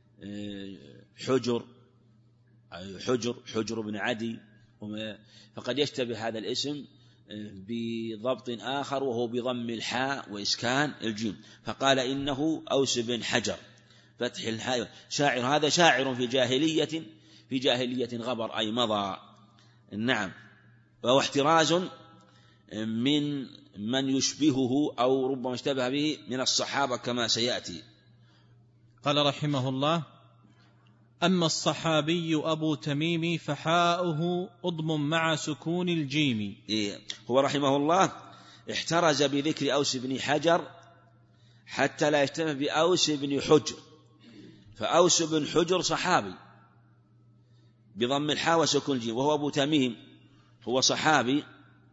حجر حجر حجر بن عدي، فقد يشتبه هذا الاسم بضبط آخر وهو بضم الحاء وإسكان الجيم، فقال إنه أوس بن حجر فتح الحاء شاعر، هذا شاعر في جاهلية في جاهلية غبر أي مضى. نعم. وهو احتراز من من يشبهه أو ربما اشتبه به من الصحابة كما سيأتي. قال رحمه الله: أما الصحابي أبو تميم فحاؤه أضم مع سكون الجيم. إيه. هو رحمه الله احترز بذكر أوس بن حجر حتى لا يشتبه بأوس بن حجر، فأوس بن حجر صحابي بضم الحاء وسكون الجيم، وهو أبو تميم هو صحابي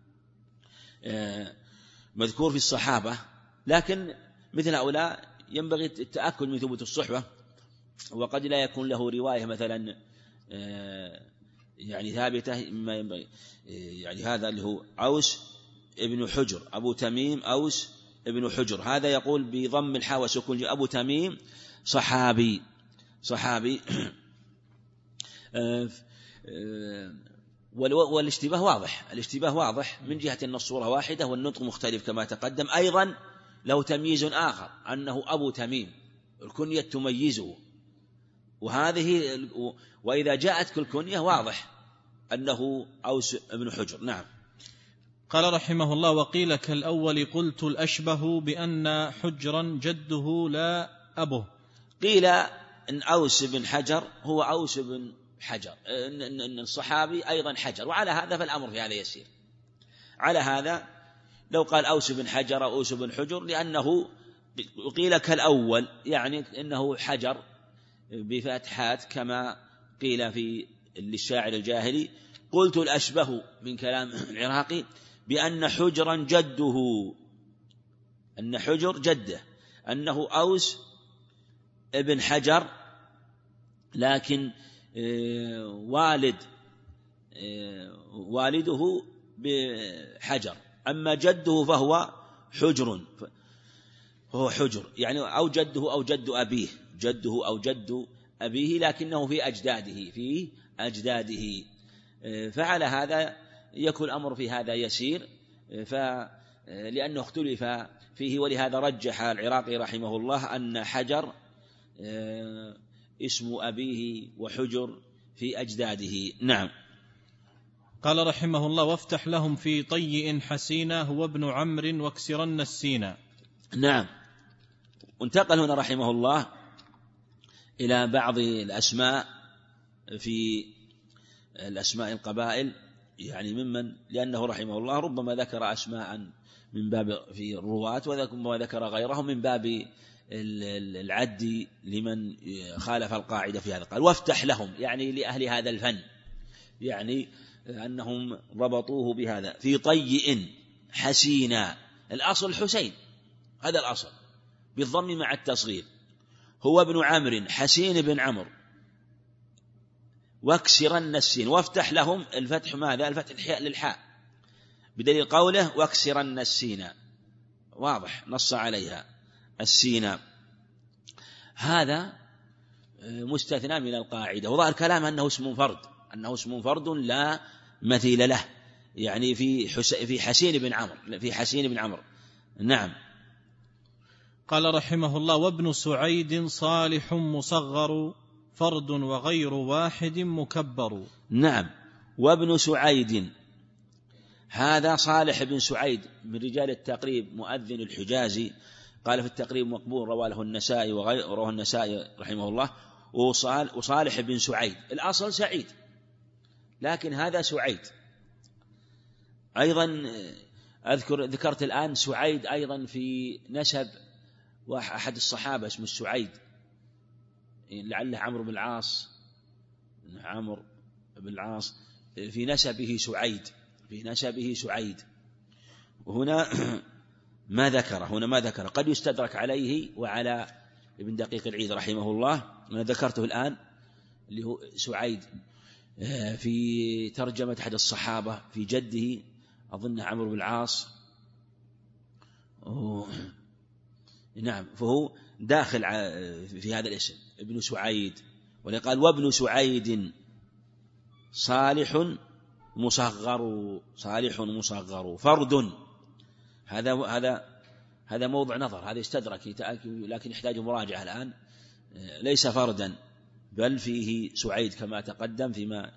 مذكور في الصحابة، لكن مثل هؤلاء ينبغي التأكد من ثبوت الصحبة، وقد لا يكون له رواية مثلا يعني ثابتة، ما ينبغي يعني هذا اللي هو أوس ابن حجر، أبو تميم أوس ابن حجر، هذا يقول بضم الحاء وسكون الجيم أبو تميم صحابي صحابي والاشتباه واضح، الاشتباه واضح من جهة أن الصورة واحدة والنطق مختلف كما تقدم. أيضا له تمييز آخر أنه أبو تميم، الكنية تميزه، وهذه وإذا جاءت كل كنية واضح أنه أوس بن حجر. نعم. قال رحمه الله: وقيل كالأول قلت الأشبه بأن حجرا جده لا أبه. قيل إن أوس بن حجر هو أوس بن حجر، إن الصحابي أيضا حجر، وعلى هذا فالأمر في هذا يسير. على هذا لو قال أوس بن حجر أو أوس بن حجر، لأنه قيل كالأول يعني إنه حجر بفتحات كما قيل في للشاعر الجاهلي. قلت الأشبه من كلام العراقي بأن حجرا جده، أن حجر جده أنه أوس ابن حجر، لكن والد والده بحجر، أما جده فهو حجر، فهو حجر يعني أو جده أو جد أبيه، جده أو جد أبيه، لكنه في أجداده في أجداده فعلى هذا يكون الأمر في هذا يسير، فلأنه اختلف فيه، ولهذا رجح العراقي رحمه الله أن حجر اسم أبيه وحجر في أجداده. نعم. قال رحمه الله: وافتح لهم في طيء حسينا هو ابن عمرو واكسرن السينا. نعم. وانتقل هنا رحمه الله إلى بعض الأسماء في الأسماء القبائل، يعني ممن لأنه رحمه الله ربما ذكر أسماء من باب في الرواة، وربما ذكر غيرهم من باب العد لمن خالف القاعدة في هذا. قال وافتح لهم يعني لأهل هذا الفن، يعني أنهم ربطوه بهذا. في طيء حسينا، الأصل حسين، هذا الأصل بالضم مع التصغير، هو ابن عمرو حسين بن عمرو، واكسرن السين. وافتح لهم الفتح ماذا؟ الفتح الحاء للحاء، بدليل قوله واكسرن السين، واضح نص عليها السين، هذا مستثنى من القاعدة. وظاهر كلام أنه اسم فرد، أنه اسم فرد لا مثيل له، يعني في في حسين بن عمرو، في حسين بن عمرو. نعم. قال رحمه الله: وابن سعيد صالح مصغر فرد وغير واحد مكبر. نعم. وابن سعيد هذا صالح بن سعيد من رجال التقريب مؤذن الحجازي، قال في التقريب مقبول، رواه له النسائي ورواه النسائي رحمه الله. وصالح بن سعيد الأصل سعيد، لكن هذا سعيد أيضا. أذكر ذكرت الآن سعيد أيضا في نسب أحد الصحابة اسمه السعيد، لعله عمرو بن العاص، عمرو بن العاص في نسبه سعيد، في نسبه سعيد. وهنا ما ذكر، هنا ما ذكر، قد يستدرك عليه وعلى ابن دقيق العيد رحمه الله. أنا ذكرته الآن اللي هو سعيد في ترجمة أحد الصحابة في جده أظن عمرو بن العاص، نعم، فهو داخل في هذا الاسم ابن سعيد. ولقال وابن سعيد صالح مصغر، صالح مصغر فرد. هذا هذا هذا موضع نظر، هذا يستدرك لكن يحتاج مراجعة الآن. ليس فردا بل فيه سعيد كما تقدم فيما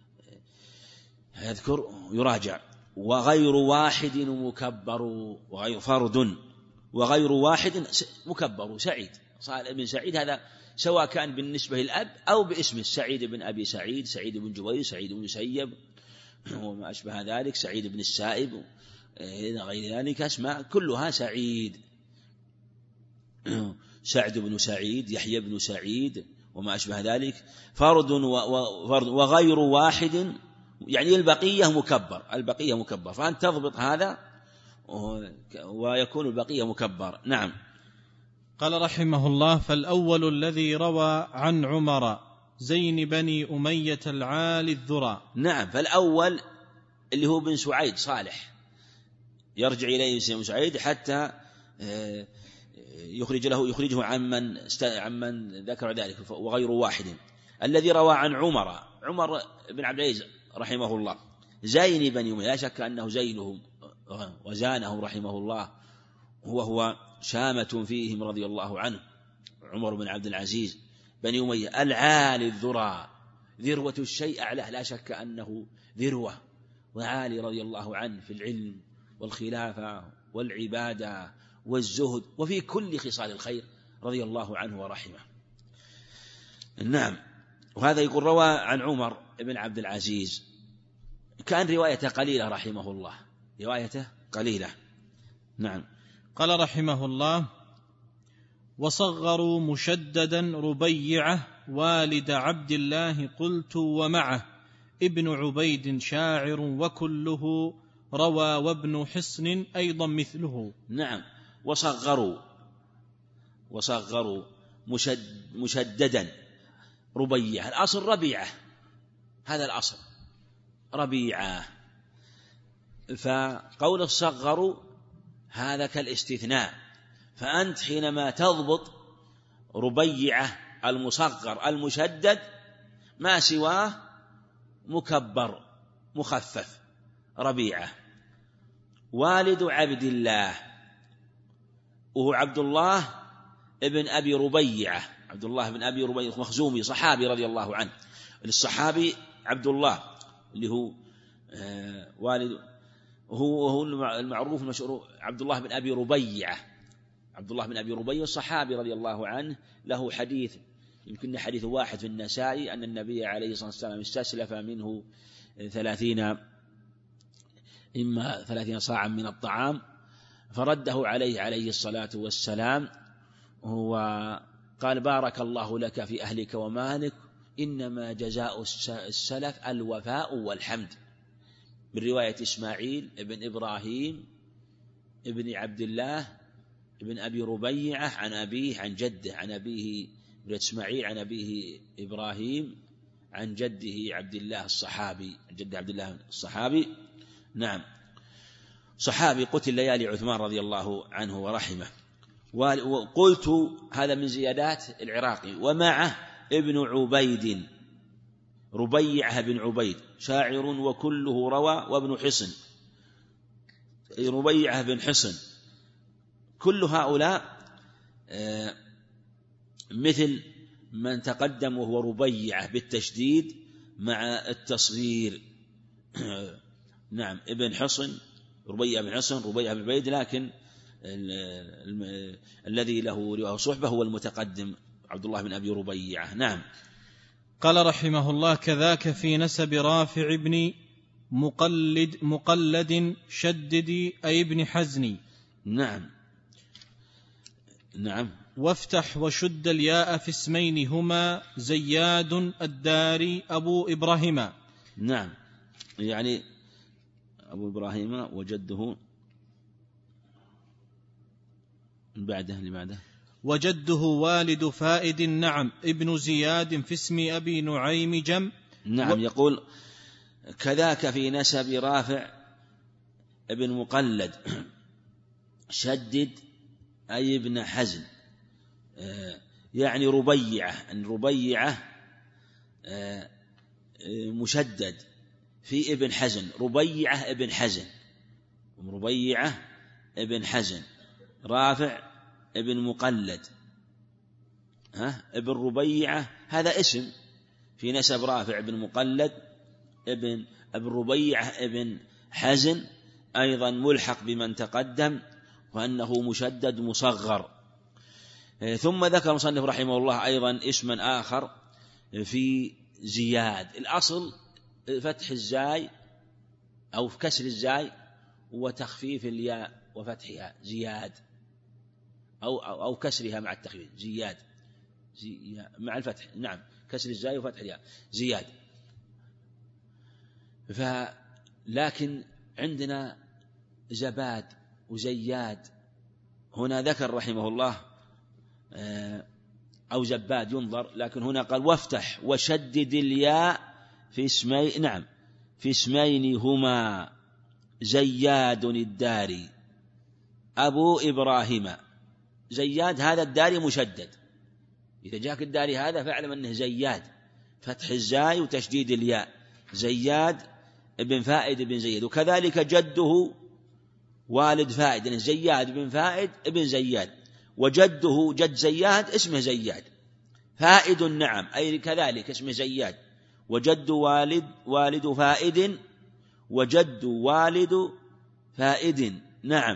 يذكر، يراجع. وغير واحد مكبر، وغير فرد وغير واحد مكبر سعيد، صالح بن سعيد هذا سواء كان بالنسبة للأب أو باسمه، سعيد بن أبي سعيد، سعيد بن جوير، سعيد بن يسيب وما أشبه ذلك، سعيد بن السائب إلى غير ذلك، أسماء كلها سعيد، سعد بن سعيد، يحيى بن سعيد وما أشبه ذلك. فرد وغير واحد يعني البقية مكبر، البقية مكبر، فأنت تضبط هذا ويكون البقية مكبر. نعم. قال رحمه الله: فالأول الذي روى عن عمر زين بني أمية العالي الذرى. نعم، فالأول اللي هو بن سعيد صالح، يرجع إليه بن سعيد حتى يخرج له يخرجه عمن عمن ذكر ذلك. وغير واحد الذي روى عن عمر، عمر بن عبد العزيز رحمه الله، زين بني أمية، لا شك أنه زينهم وزانهم رحمه الله، وهو شامة فيهم رضي الله عنه، عمر بن عبد العزيز بني أمية العالي الذرى، ذروة الشيء أعلاه، لا شك أنه ذروة، وعالي رضي الله عنه في العلم والخلافة والعبادة والزهد وفي كل خصال الخير رضي الله عنه ورحمه. نعم. وهذا يقول روى عن عمر بن عبد العزيز، كان روايته قليلة رحمه الله، روايته قليلة. نعم. قال رحمه الله: وصغروا مشددا ربيعة والد عبد الله، قلت ومعه ابن عبيد شاعر وكله روى، وابن حصن أيضا مثله. نعم. وصغروا وصغروا مشد مشددا ربيعة، الأصل ربيعة، هذا الأصل ربيعة، فقول الصغروا هذا كالاستثناء، فأنت حينما تضبط ربيعة المصغر المشدد ما سواه مكبر مخفف ربيعة. والد عبد الله وهو عبد الله ابن أبي ربيعة، عبد الله بن أبي ربيعة مخزومي صحابي رضي الله عنه. الصحابي عبد الله اللي هو آه والد، هو هو المعروف المشهور عبد الله بن أبي ربيعة، عبد الله بن أبي ربيعة الصحابي رضي الله عنه، له حديث يمكن حديث واحد في النسائي أن النبي عليه الصلاة والسلام استسلف منه ثلاثين إما ثلاثين صاعا من الطعام، فرده عليه عليه الصلاة والسلام، وقال: بارك الله لك في أهلك ومالك، إنما جزاء السلف الوفاء والحمد. من رواية إسماعيل ابن إبراهيم ابن عبد الله ابن أبي ربيعة عن أبيه عن جده، عن أبيه إسماعيل عن أبيه إبراهيم عن جده عبد الله الصحابي، عن جد عبد الله الصحابي. نعم، صحابي قتل ليالي عثمان رضي الله عنه ورحمه. وقلت هذا من زيادات العراقي: ومعه ابن عبيد، ربيعة بن عبيد شاعر وكله روى، وابن حصن، ربيعة بن حصن، كل هؤلاء مثل من تقدم وهو ربيعة بالتشديد مع التصغير، نعم ابن حصن، ربيعة بن حصن، ربيعة بن عبيد، لكن ال ال ال الذي له رواية صحبة هو المتقدم عبد الله بن أبي ربيعة. نعم. قال رحمه الله: كذاك في نسب رافع بن مقلد مقلد شددي أي ابن حزني. نعم نعم. وافتح وشد الياء في اسمين هما زياد الداري أبو إبراهيم. نعم، يعني أبو إبراهيم وجده بعده اللي بعده وجده والد فائد. نعم ابن زياد في اسم أبي نعيم جم. نعم. و... يقول كذاك في نسب رافع ابن مقلد شدد أي ابن حزن، يعني ربيعة، أن ربيعة مشدد في ابن حزن، ربيعة ابن حزن، ربيعة ابن حزن، رافع ابن مقلد، ها ابن ربيعة، هذا اسم في نسب رافع ابن مقلد ابن ابن ربيعة ابن حزن، أيضا ملحق بمن تقدم، وأنه مشدد مصغر. ثم ذكر المصنف رحمه الله أيضا اسما آخر في زياد. الأصل فتح الزاي أو كسر الزاي وتخفيف الياء وفتحها زياد، أو أو, أو كسرها مع التخفيف زياد، زي مع الفتح. نعم، كسر الزاي وفتح الياء زياد. فلكن عندنا زباد وزياد، هنا ذكر رحمه الله أو زباد ينظر، لكن هنا قال وافتح وشدد الياء في اسمي نعم في اسمين هما زياد الداري أبو إبراهيم. زياد هذا الداري مشدد، إذا جاك الداري هذا فاعلم أنه زياد، فتح الزاي وتشديد الياء، زياد ابن فائد ابن زياد. وكذلك جده والد فائد، يعني زياد بن فائد ابن زياد، وجده جد زياد اسمه زياد. فائد نعم أي كذلك اسمه زياد، وجد والد والد فائد، وجد والد فائد. نعم،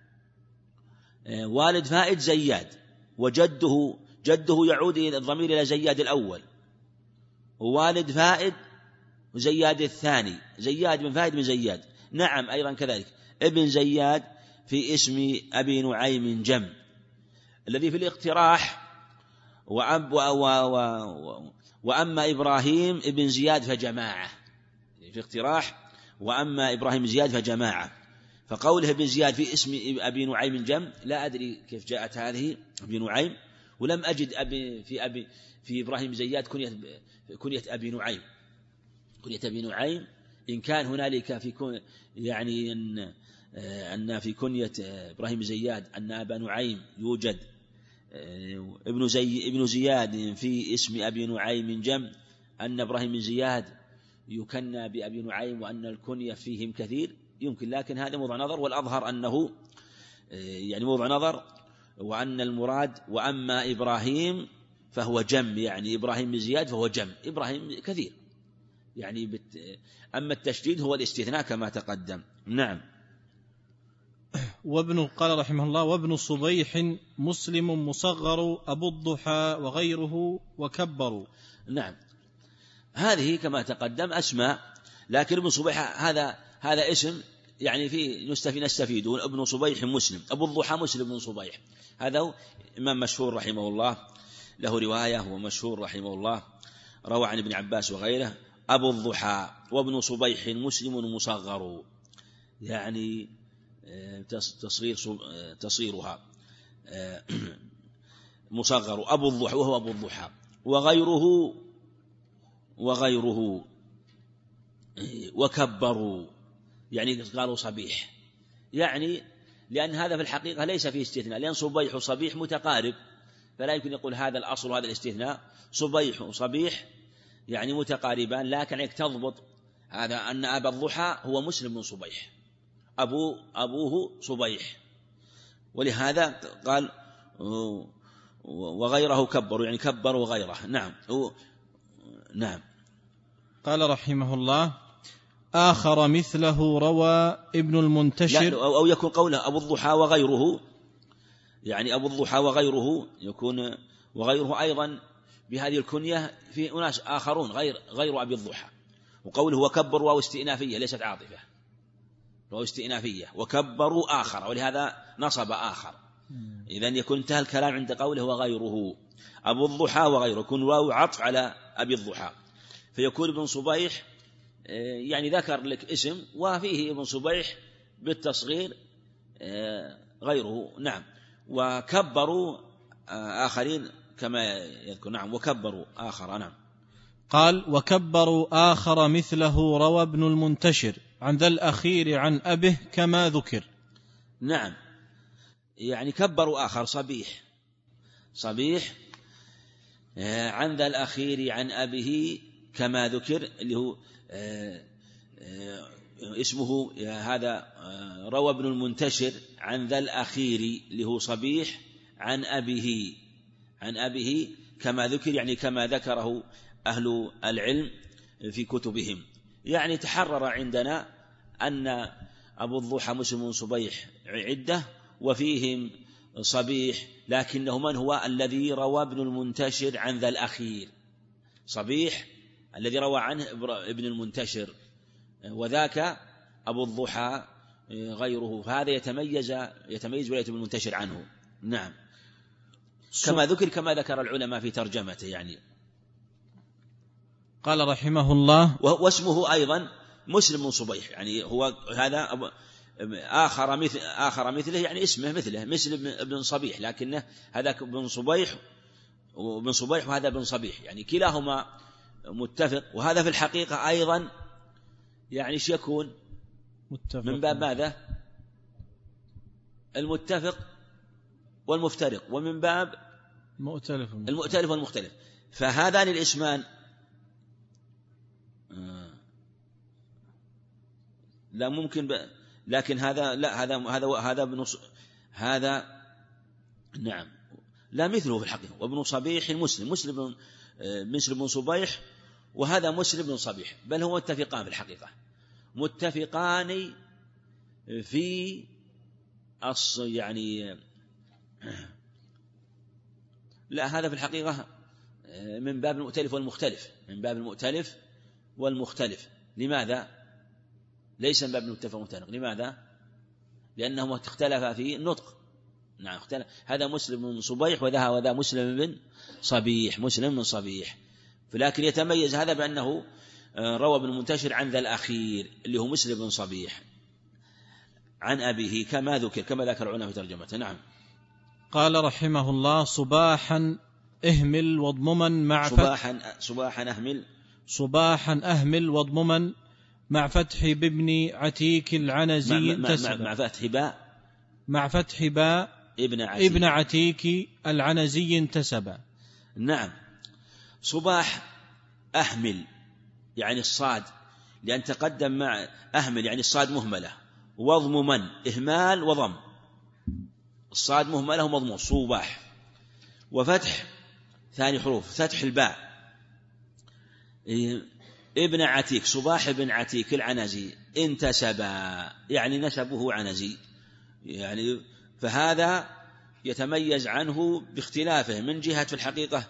والد فائد زياد، وجده جده يعود إلى الضمير إلى زياد الأول، ووالد فائد وزياد الثاني، زياد بن فائد بن زياد. نعم أيضا كذلك ابن زياد في اسم أبي نعيم جم، الذي في الاقتراح وأب و و و وأما إبراهيم ابن زياد فجماعة، في اقتراح وأما إبراهيم زياد فجماعة. فقوله ابن زياد في اسم أبي نعيم جم لا أدري كيف جاءت هذه أبي نعيم، ولم أجد أبي في أبي في إبراهيم زياد كنية كنية أبي نعيم، كنية أبي نعيم إن كان هنالك في كن يعني أن أن في كنية إبراهيم زياد أن أبا نعيم يوجد ابن زي ابن زياد في اسم أبي نعيم جم، أن إبراهيم زياد يكنى بأبي نعيم وأن الكنية فيهم كثير يمكن، لكن هذا موضع نظر، والأظهر أنه يعني موضع نظر، وأن المراد وأما إبراهيم فهو جم، يعني إبراهيم زياد فهو جم، إبراهيم كثير يعني بت... أما التشديد هو الاستثناء كما تقدم. نعم. وابن قال رحمه الله: وابن صبيح مسلم مصغر أبو الضحى وغيره وكبروا. نعم، هذه كما تقدم أسماء، لكن ابن صبيح هذا هذا اسم يعني في نستفيد نستفيد ابن صبيح مسلم، أبو الضحى مسلم بن صبيح، هذا إمام مشهور رحمه الله له رواية ومشهور رحمه الله، روى عن ابن عباس وغيره أبو الضحى وابن صبيح مسلم مصغر، يعني تصغير تصيرها مصغر أبو الضحى وهو أبو الضحى، وغيره وغيره وكبروا، يعني قالوا صبيح، يعني لأن هذا في الحقيقة ليس فيه استثناء، لأن صبيح وصبيح متقارب، فلا يمكن يقول هذا الأصل وهذا الاستثناء، صبيح وصبيح يعني متقاربان، لكن عليك تضبط هذا أن أبا الضحى هو مسلم بن صبيح، أبو أبوه صبيح، ولهذا قال وغيره كبروا، يعني كبروا غيره. نعم. نعم. قال رحمه الله: آخر مثله روى ابن المنتشر، أو يكون قوله أبو الضحى وغيره، يعني أبو الضحى وغيره يكون وغيره أيضا بهذه الكنية في أناس آخرون غير غير أبي الضحى. وقوله وكبروا واو استئنافية ليست عاطفة، واو استئنافية وكبروا آخر، ولهذا نصب آخر. إذن يكون انتهى الكلام عند قوله وغيره، أبو الضحى وغيره، يكون واو عطف على أبي الضحى، فيكون ابن صبيح يعني ذكر لك اسم وفيه ابن صبيح بالتصغير غيره. نعم. وكبروا آخرين كما يذكر. نعم. وكبروا آخر. نعم. قال وكبروا آخر مثله روى ابن المنتشر عن ذا الأخير عن أبه كما ذكر. نعم. يعني كبروا آخر صبيح صبيح عن ذا الأخير عن أبه كما ذكر، اللي هو اسمه هذا روى ابن المنتشر عن ذا الأخير اللي هو صبيح عن أبيه عن أبيه كما ذكر، يعني كما ذكره أهل العلم في كتبهم. يعني تحرر عندنا أن أبو الضحى مسلم بن صبيح عدة وفيهم صبيح، لكنه من هو الذي روى ابن المنتشر عن ذا الأخير؟ صبيح الذي روى عنه ابن المنتشر، وذاك أبو الضحى غيره، فهذا يتميز يتميز ولاية ابن المنتشر عنه. نعم. كما ذكر كما ذكر العلماء في ترجمته. يعني قال رحمه الله واسمه أيضا مسلم بن صبيح، يعني هو هذا آخر مثل آخر مثله، يعني اسمه مثله مثل ابن صبيح، لكنه هذا ابن صبيح وابن صبيح وهذا ابن صبيح، يعني كلاهما متفق. وهذا في الحقيقة أيضا يعني ايش يكون متفق من باب ماذا؟ المتفق والمفترق، ومن باب مؤتلف المؤتلف والمختلف. فهذان الاسمان لا ممكن ب... لكن هذا لا هذا هذا هذا ابن هذا نعم لا مثله في الحقيقة. وابن صبيح المسلم مسلم بن مسلم بن صبيح، وهذا مسلم بن صبيح، بل هو متفقان في الحقيقة، متفقان في أص يعني لا هذا في الحقيقة من باب المؤتلف والمختلف، من باب المؤتلف والمختلف. لماذا؟ ليس من باب المتفق والمفترق. لماذا؟ لأنهما اختلفا في النطق. نعم اختلف، هذا مسلم بن صبيح وذا وذا مسلم بن صبيح مسلم بن صبيح. فلكن يتميز هذا بأنه روى ابن المنتشر عن ذا الأخير اللي هو مسلم بن صبيح عن أبيه كما ذكر كما ذكر العلماء في ترجمته. نعم. قال رحمه الله صباحا اهمل واضمما مع صباحا صباحا اهمل صباحا اهمل واضمما مع فتح بابن عتيك العنزي مع, مع, مع فتح باء مع فتح باء ابن عتيك, ابن عتيك العنزي انتسب. نعم. صباح أهمل يعني الصاد، لأن تقدم مع أهمل يعني الصاد مهملة، وضمما إهمال وضم، الصاد مهملة ومضموم صباح، وفتح ثاني حروف فتح الباء ابن عتيك صباح ابن عتيك العنزي انتسب يعني نسبه عنزي، يعني فهذا يتميز عنه باختلافه من جهة في الحقيقة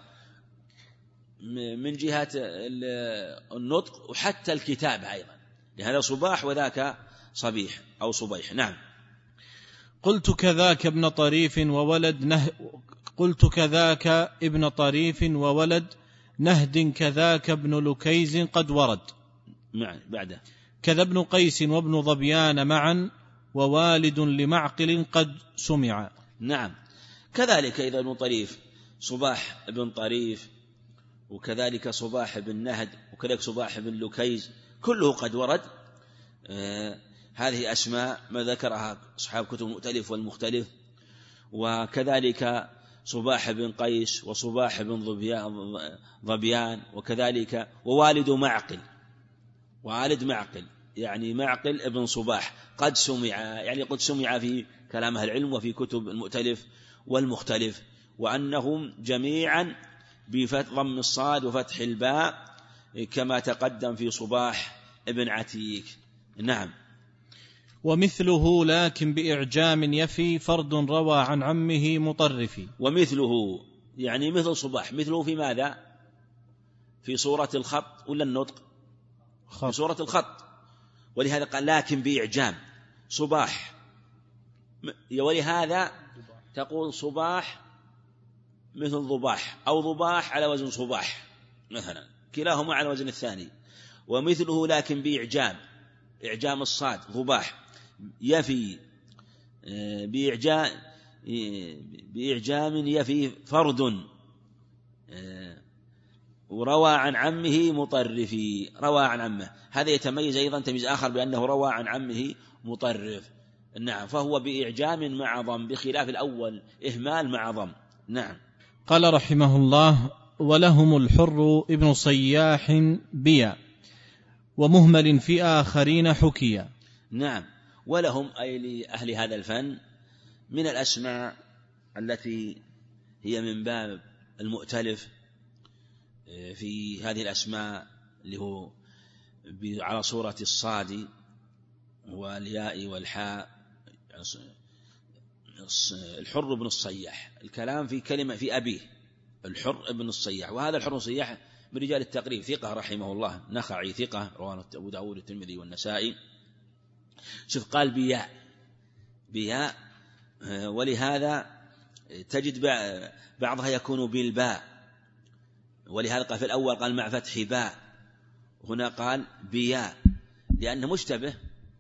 من جهة النطق وحتى الكتابة أيضا، لهذا صباح وذاك صبيح أو صبيح. نعم. قلت كذاك ابن طريف وولد نه قلت كذاك ابن طريف وولد نهد كذاك ابن لكيز قد ورد. نعم. بعده كذا ابن قيس وابن ظبيان معا ووالد لمعقل قد سمع. نعم. كذلك إذا ابن طريف صباح ابن طريف، وكذلك صباح بن نهد، وكذلك صباح بن لكيز كله قد ورد. آه هذه أسماء ما ذكرها أصحاب كتب المؤتلف والمختلف. وكذلك صباح بن قيس وصباح بن ظبيان، وكذلك ووالد معقل، والد معقل يعني معقل ابن صباح قد سمع، يعني قد سمع في كلام أهل العلم وفي كتب المؤتلف والمختلف، وأنهم جميعا بضم الصاد وفتح الباء كما تقدم في صباح ابن عتيك. نعم. ومثله لكن بإعجام يفي فرد روى عن عمه مطرف. ومثله يعني مثل صباح، مثله في ماذا؟ في صورة الخط ولا النطق؟ خط. في صورة الخط، ولهذا قال لكن بإعجام صباح، ولهذا تقول صباح مثل ضباح أو ضباح على وزن صباح مثلا، كلاهما على وزن الثاني. ومثله لكن بإعجام، إعجام الصاد ضباح، يفي بإعجام بإعجام يفي فرد وروى عن عمه مطرفي، روى عن عمه، هذا يتميز أيضا تمييز آخر بأنه روى عن عمه مطرف. نعم، فهو بإعجام مع ضم، بخلاف الأول إهمال مع ضم. نعم. قال رحمه الله: ولهم الحر ابن صياح بيا ومهمل في آخرين حكيا. نعم، ولهم أي لأهل هذا الفن من الأسماء التي هي من باب المؤتلف في هذه الأسماء، اللي هو على صورة الصاد والياء والحاء. الحر بن الصياح، الكلام في كلمة في أبيه الحر بن الصياح، وهذا الحر بن الصياح من رجال التقريب، ثقة رحمه الله، نخعي ثقة، رواه أبو داود الترمذي والنسائي. شوف قال بياء بياء، ولهذا تجد بعضها يكون بالباء، ولهذا قال في الأول قال مع فتح باء، هنا قال بياء لأنه مشتبه،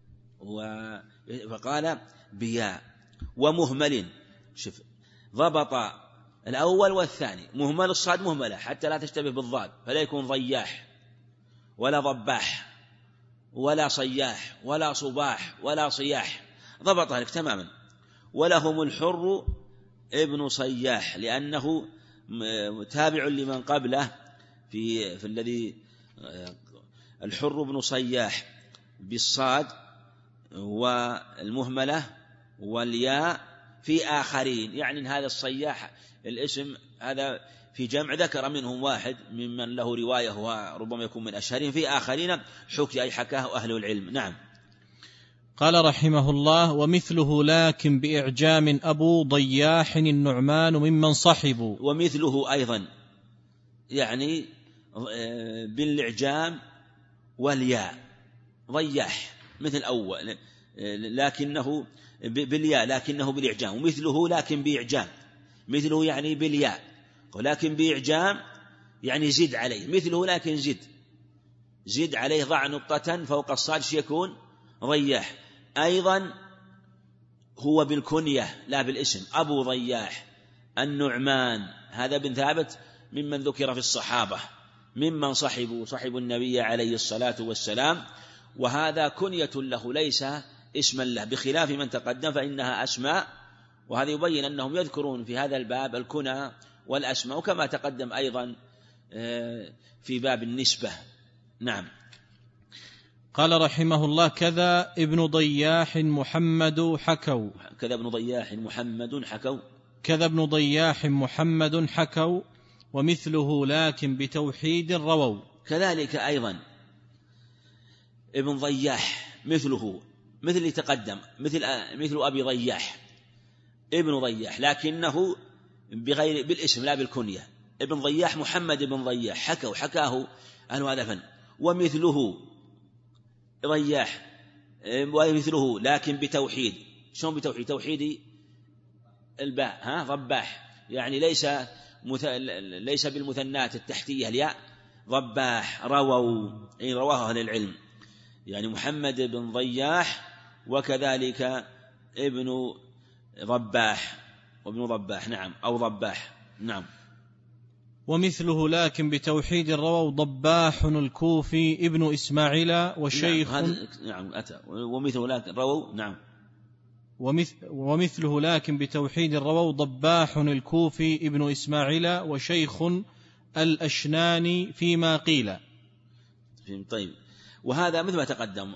فقال بياء. ومهمل، شوف ضبط الأول والثاني، مهمل الصاد مهملة حتى لا تشتبه بالضاد، فلا يكون ضياح ولا ضباح ولا صياح ولا صباح ولا صياح، ضبطها لك تماما. ولهم الحر ابن صياح لأنه تابع لمن قبله في, في الذي الحر ابن صياح بالصاد والمهملة والياء في آخرين، يعني هذا الصياح الاسم هذا في جمع ذكر منهم واحد ممن له رواية وربما يكون من أشهرهم، في آخرين حكي أي حكاه أهل العلم. نعم. قال رحمه الله: ومثله لكن بإعجام أبو ضياح النعمان ممن صحبوا. ومثله أيضا يعني بالإعجام والياء، ضياح مثل أول لكنه بالياء لكنه بالإعجام، ومثله لكن بإعجام، مثله يعني بالياء ولكن بإعجام يعني زد عليه، مثله لكن زد زد عليه ضع نقطة فوق الصاد يكون ضياح. أيضا هو بالكنية لا بالاسم، أبو ضياح النعمان، هذا بن ثابت ممن ذكر في الصحابة ممن صحبوا صحبوا النبي عليه الصلاة والسلام، وهذا كنية له ليس اسما له، بخلاف من تقدم فإنها أسماء، وهذا يبين أنهم يذكرون في هذا الباب الكنى والأسماء، وكما تقدم أيضا في باب النسبة. نعم. قال رحمه الله: كذا ابن ضياح محمد حكوا. كذا ابن ضياح محمد حكوا كذا ابن ضياح محمد حكوا ومثله لكن بتوحيد رووا. كذلك أيضا ابن ضياح مثله مثل اللي تقدم، مثل مثل أبي ضياح ابن ضياح لكنه بغير بالاسم لا بالكنية، ابن ضياح محمد ابن ضياح حكوا حكاه أهل هذا الفن. ومثله ضياح ومثله لكن بتوحيد، شلون بتوحيد؟ توحيد الباء ها ضباح، يعني ليس مث... ليس بالمثنات التحتية الياء، ضباح رووا أي رواه أهل العلم، يعني محمد بن ضياح وكذلك ابن ضباح وابن ضباح. نعم، أو ضباح. نعم. ومثله لكن بتوحيد رووا ضباح الكوفي ابن إسماعيل وشيخ. نعم, نعم أتى ومثله لكن رووا. نعم. ومث ومثله لكن بتوحيد رووا ضباح الكوفي ابن إسماعيل وشيخ الأشناني فيما قيل. طيب، وهذا مثل ما تقدم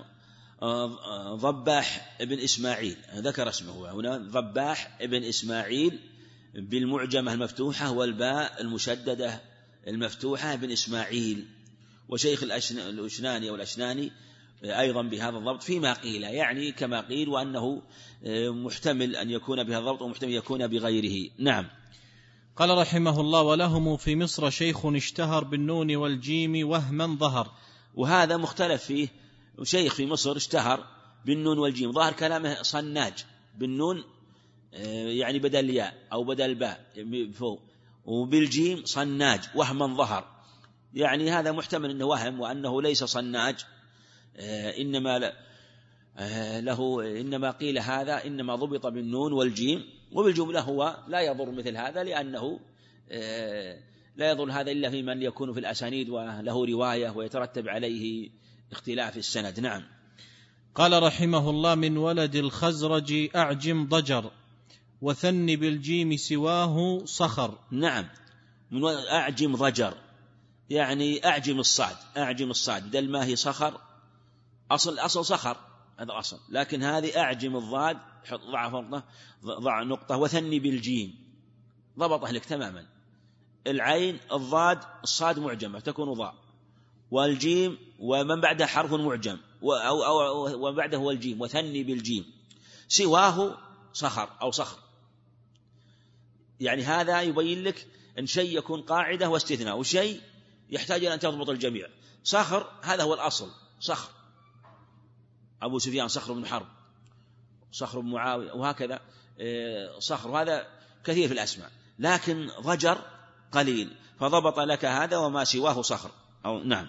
ضباح ابن إسماعيل ذكر اسمه هنا، ضباح ابن إسماعيل بالمعجمة المفتوحة والباء المشددة المفتوحة ابن إسماعيل، وشيخ الأشناني أو الأشناني أيضا بهذا الضبط فيما قيل، يعني كما قيل، وأنه محتمل أن يكون بهذا الضبط ومحتمل يكون بغيره. نعم. قال رحمه الله: ولهم في مصر شيخ اشتهر بالنون والجيم وهما ظهر. وهذا مختلف فيه. شيخ في مصر اشتهر بالنون والجيم، ظاهر كلامه صناج بالنون يعني بدل الياء أو بدل الباء فوق، وبالجيم صناج وهما ظهر، يعني هذا محتمل أنه وهم وأنه ليس صناج، إنما له إنما قيل هذا إنما ضبط بالنون والجيم، وبالجملة هو لا يضر مثل هذا، لأنه لا يضر هذا إلا في من يكون في الأسانيد وله رواية ويترتب عليه اختلاف السند. نعم. قال رحمه الله: من ولد الخزرج أعجم ضجر، وثن بالجيم سواه صخر. نعم، من أعجم ضجر يعني أعجم الصاد، أعجم الصاد بدل ما هي صخر، أصل أصل صخر هذا أصل، لكن هذه أعجم الضاد، ضع نقطة ضع نقطة، وثني بالجيم ضبطه لك تماما. العين الضاد الصاد معجمة تكون ضاء، والجيم ومن بعدها حرف معجم أو أو وبعده هو الجيم، وثني بالجيم سواه صخر أو صخر، يعني هذا يبين لك أن شيء يكون قاعدة واستثناء، وشيء يحتاج أن تضبط الجميع. صخر هذا هو الأصل، صخر أبو سفيان، صخر بن حرب، صخر بن معاوية، وهكذا صخر، هذا كثير في الأسماء، لكن ضجر قليل، فضبط لك هذا وما سواه صخر أو. نعم.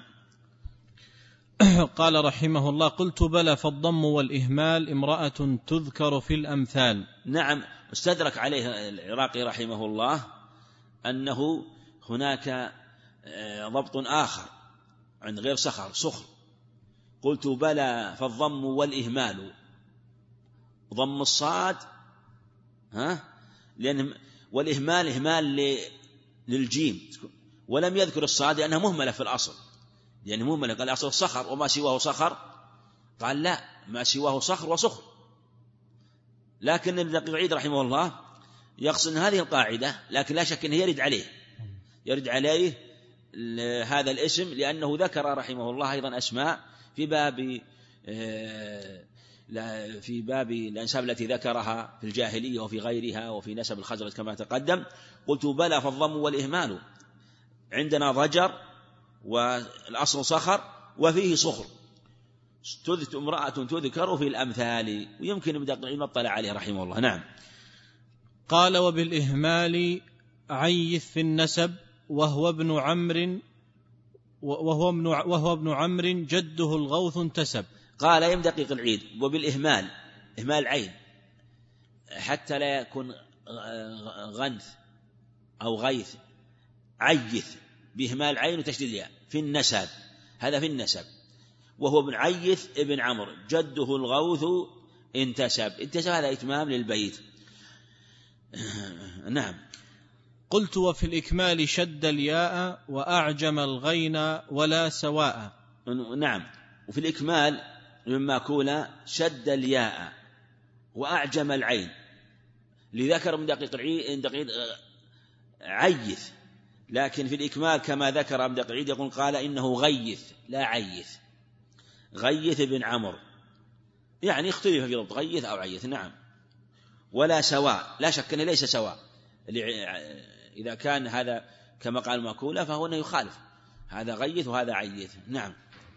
قال رحمه الله: قلت بلى فالضم والإهمال امرأة تذكر في الأمثال. نعم، استدرك عليه العراقي رحمه الله أنه هناك ضبط آخر عند غير صخر صخر. قلت بلى فالضم والإهمال، ضم الصاد ها لأن والإهمال إهمال للجيم، ولم يذكر الصاد لأنها مهملة في الأصل، يعني مهملة، قال أصل صخر وما سواه صخر، قال لا، ما سواه صخر وصخر. لكن ابن دقيق العيد رحمه الله يقصد أن هذه القاعدة، لكن لا شك أنه يرد عليه يرد عليه هذا الاسم، لأنه ذكر رحمه الله أيضا أسماء في باب في باب الأنساب التي ذكرها في الجاهلية وفي غيرها وفي نسب الخزرج كما تقدم. قلت بلى فالضم والإهمال، عندنا ضجر والأصل صخر وفيه صخر، امرأة تذكر في الأمثال، ويمكن ابن دقيق العيد اطلع عليه رحمه الله. نعم. قال: وبالإهمال عيث في النسب، وهو ابن عمرو وهو ابن وهو ابن عمرو جده الغوث انتسب. قال يم دقيق العيد: وبالإهمال، إهمال عين حتى لا يكون غنث أو غيث، عيث بإهمال عين وتشديد الياء في النسب، هذا في النسب. وهو ابن عيث ابن عمرو جده الغوث انتسب، انتسب هذا إتمام للبيت. نعم. قلت: وفي الإكمال شد الياء وأعجم الغين ولا سواء. نعم، وفي الإكمال مما كولا شد الياء وأعجم العين، لذكر من دقيق العيد دقيق عيث، لكن في الإكمال كما ذكر ابن دقيق العيد يقول قال إنه غيث لا عيث، غيث بن عمرو، يعني اختلف في ضبط غيث أو عيث. نعم. ولا سواء، لا شك أنه ليس سواء، إذا كان هذا كما قال ماكولة فهو أنه يخالف، هذا غيث وهذا عيث. نعم.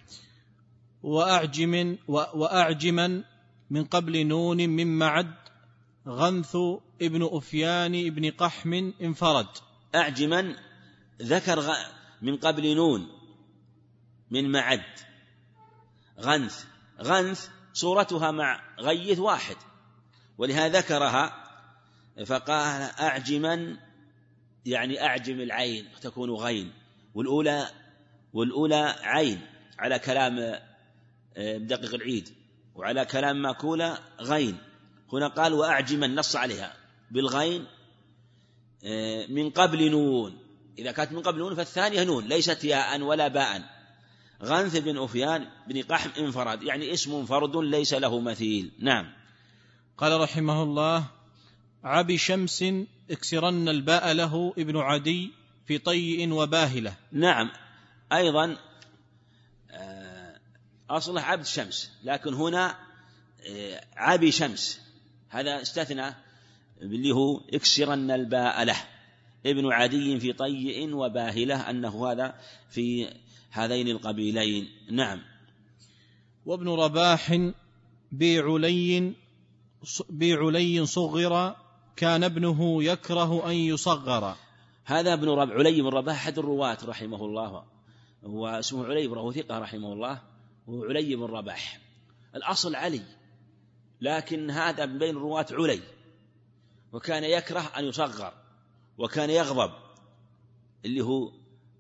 وأعجم وأعجما من قبل نون مما عد، غنث ابن أفيان ابن قحم انفرد. أعجما ذكر من قبل نون من معد، غنث، غنث صورتها مع غيث واحد، ولهذا ذكرها فقال أعجما، يعني أعجم العين تكون غين، والأولى والأولى عين على كلام بدقيق العيد، وعلى كلام ماكولة غين. هنا قال وأعجما نص عليها بالغين من قبل نون، إذا كانت من قبل نون فالثانية نون ليست ياء ولا باء. غنث بن أفيان بن قحم انفرد، يعني اسم فرد ليس له مثيل. نعم. قال رحمه الله: عبي شمس اكسرن الباء له ابن عدي في طيء وباهلة. نعم، أيضا أصله عبد شمس، لكن هنا عبي شمس، هذا استثنى اللي هو اكسرن الباء له، ابن عدي في طيء وباهلة، أنه هذا في هذين القبيلين. نعم. وابن رباح بعلي بعلي صغر، كان ابنه يكره أن يصغر. هذا ابن رب علي بن رباح أحد الرواة رحمه الله، هو اسمه علي وهو ثقة رحمه الله، وهو علي بن رباح، الأصل علي، لكن هذا من بين الرواة علي، وكان يكره أن يصغر، وكان يغضب اللي هو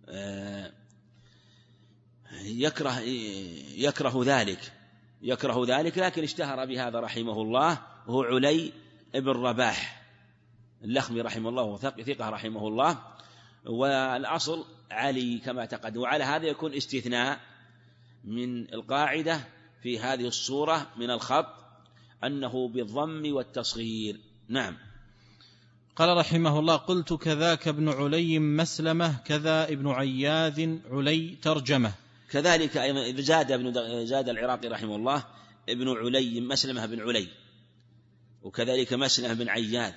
يكره يكره ذلك يكره ذلك لكن اشتهر بهذا رحمه الله، وهو علي بن رباح اللخمي رحمه الله، وثقة رحمه الله، والأصل علي كما تقدم. وعلى هذا يكون استثناء من القاعدة في هذه الصورة من الخط أنه بالضم والتصغير. نعم. قال رحمه الله: قلت كذاك ابن علي مسلمة، كذا ابن عياذ علي ترجمة. كذلك أيضا زاد ابن زاد العراقي رحمه الله ابن علي مسلمة بن علي، وكذلك مسلمة بن عياذ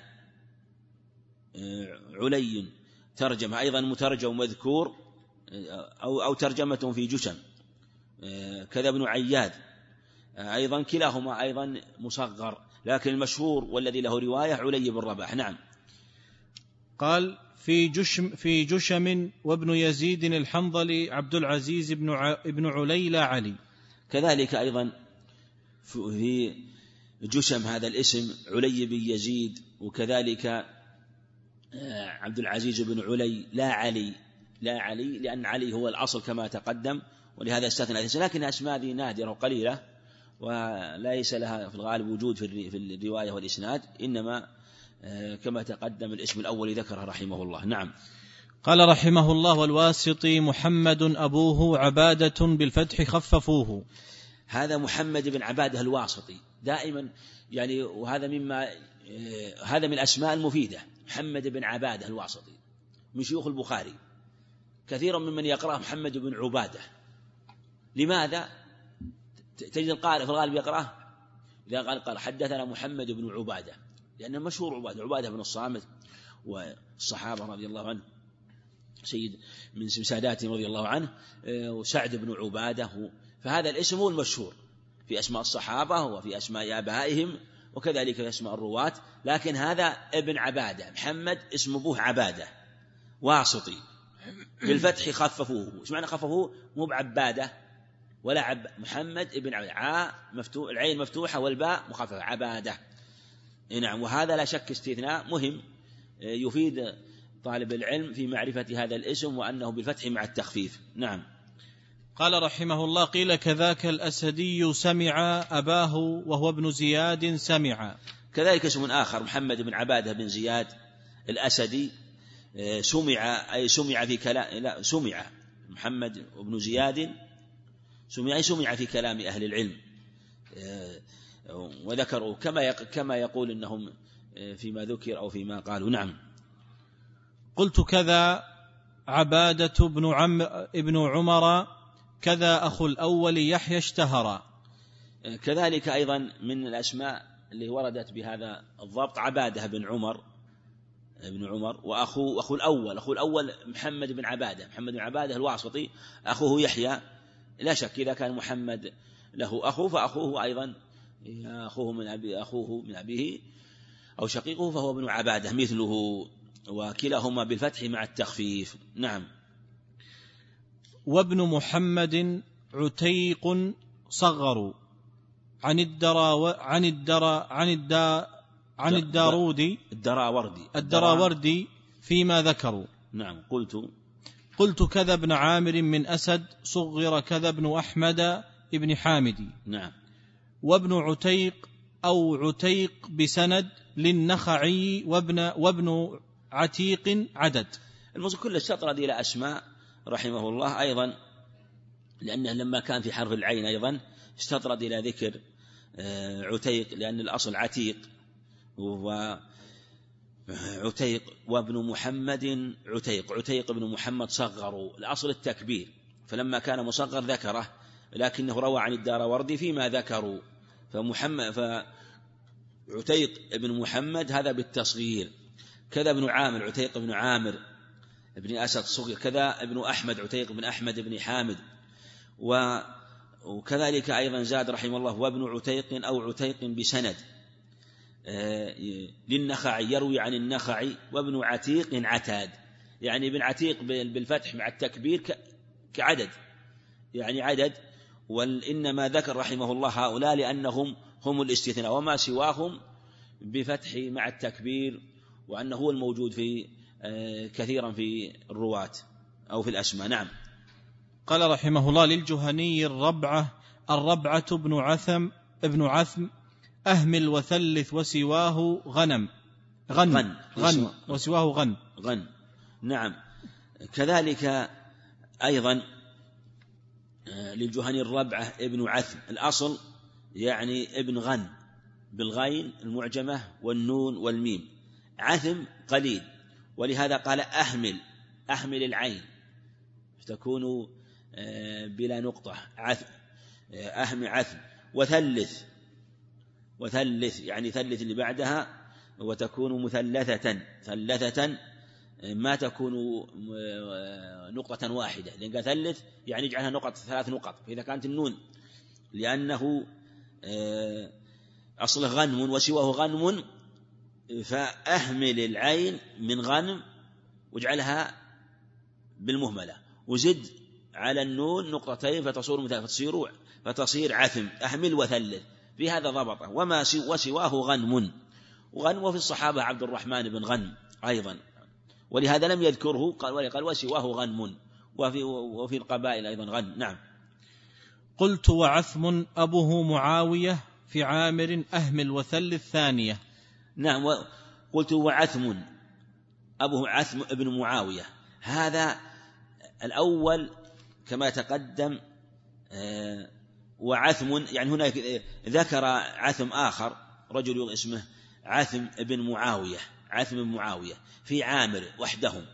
علي ترجمة، أيضا مترجم مذكور أو أو ترجمة في جشم، كذا ابن عياذ أيضا كلاهما أيضا مصغر، لكن المشهور والذي له رواية علي بن رباح. نعم. قال: في جشم في جشم وابن يزيد الحنظلي عبد العزيز بن ابن علي لا علي. كذلك أيضا في جشم هذا الاسم علي بن يزيد، وكذلك عبد العزيز بن علي لا علي لا علي لأن علي هو الأصل كما تقدم، ولهذا استثنى، لكن أسماء ذي نادرة وقليلة وليس لها في الغالب وجود في الرواية والإسناد، إنما كما تقدم الاسم الأول ذكره رحمه الله. نعم. قال رحمه الله: والواسطي محمد أبوه عبادة بالفتح خففوه. هذا محمد بن عبادة الواسطي دائما يعني، وهذا مما هذا من الأسماء المفيدة، محمد بن عبادة الواسطي من شيوخ البخاري، كثيرا ممن يقرأ محمد بن عبادة. لماذا؟ تجد القارئ في الغالب يقرأ إذا قال قال حدثنا محمد بن عبادة، لأنه مشهور عبادة عبادة بن الصامت، والصحابة رضي الله عنه سيد من ساداتهم رضي الله عنه، وسعد بن عبادة، فهذا الاسم هو المشهور في أسماء الصحابة وفي أسماء آبائهم وكذلك في أسماء الرواة، لكن هذا ابن عبادة محمد اسم أبوه عبادة واسطي بالفتح خففوه. ايش معنى خففوه؟ مو بعبادة ولا عب، محمد ابن عبادة، عاء مفتوح العين مفتوحة والباء مخففة عبادة. نعم. وهذا لا شك استثناء مهم يفيد طالب العلم في معرفة هذا الاسم وأنه بالفتح مع التخفيف. نعم. قال رحمه الله: قيل كذاك الأسدي سمع أباه وهو ابن زياد سمع. كذلك اسم آخر محمد بن عبادة بن زياد الأسدي، سمع أي سمع في كلام، لا سمع محمد بن زياد سمع أي سمع في كلام أهل العلم، وذكروا كما كما يقول إنهم فيما ذكر أو فيما قالوا. نعم. قلت كذا عبادة بن عم ابن عمر، كذا أخو الأول يحيى اشتهر. كذلك أيضا من الأسماء اللي وردت بهذا الضبط عبادة بن عمر ابن عمر، وأخو أخو الأول أخو الأول محمد بن عبادة محمد بن عبادة الواسطي، أخوه يحيى. لا شك إذا كان محمد له أخو فأخوه أيضا أخوه من أبي أخوه من أبيه أو شقيقه فهو ابن عبادة مثله، وكلاهما بالفتح مع التخفيف. نعم. وابن محمد عتيق صغروا عن الدرا عن الدرا عن الدا عن الدارودي الدراوردي الدراوردي فيما ذكروا. نعم. قلت قلت كذا ابن عامر من أسد صغر، كذا ابن أحمد ابن حامدي. نعم. وابن عتيق أو عتيق بسند للنخعي، وابن وابن عتيق عدد. الموضوع كله استطرد إلى أسماء رحمه الله أيضا، لأنه لما كان في حرف العين أيضا استطرد إلى ذكر عتيق، لأن الأصل عتيق وعتيق، وابن محمد عتيق عتيق ابن محمد صغروا، الأصل التكبير، فلما كان مصغر ذكره لكنه روى عن الدارورد فيما ذكروا. فمحمد فعتيق بن محمد هذا بالتصغير، كذا ابن عامر عتيق بن عامر ابن أسد صغير، كذا ابن أحمد عتيق بن أحمد بن حامد، وكذلك أيضا زاد رحمه الله وابن عتيق أو عتيق بسند للنخعي يروي عن النخعي، وابن عتيق عتاد، يعني ابن عتيق بالفتح مع التكبير كعدد، يعني عدد. وإنما ذكر رحمه الله هؤلاء لأنهم هم الاستثناء، وما سواهم بفتح مع التكبير، وأنه هو الموجود في كثيرا في الرواة أو في الأسماء. نعم. قال رحمه الله: للجهني الربعة الربعة بن عثم ابن عثم أهمل وثلث وسواه غنم غن غن, غن وسواه غن غن نعم. كذلك أيضا للجهني الربعة ابن عثم، الأصل يعني ابن غن بالغين المعجمة والنون والميم، عثم قليل، ولهذا قال أهمل أهمل العين تكون بلا نقطة عثم أهمل عثم، وثلث وثلث يعني ثلث اللي بعدها وتكون مثلثة ثلثة ما تكون نقطة واحدة، لأن قال ثلث يعني يجعلها نقط ثلاث نقط، فإذا كانت النون لأنه أصله غنم وسواه غنم فأهمل العين من غنم واجعلها بالمهملة، وزد على النون نقطتين فتصير فتصير فتصير عثم أهمل وثلث، في هذا ضبطه. وما وسواه غنم، وغنم في الصحابة عبد الرحمن بن غنم أيضا، ولهذا لم يذكره، قال قال وسواه غنم، وفي وفي القبائل أيضا غنم. نعم. قلت وعثم أبوه معاوية في عامر أهمل وثلث ثانية. نعم. قلت وعثم أبوه عثم ابن معاوية، هذا الأول كما تقدم، وعثم يعني هنا ذكر عثم آخر رجل اسمه عثم ابن معاوية، عثم بن معاوية في عامر وحدهم،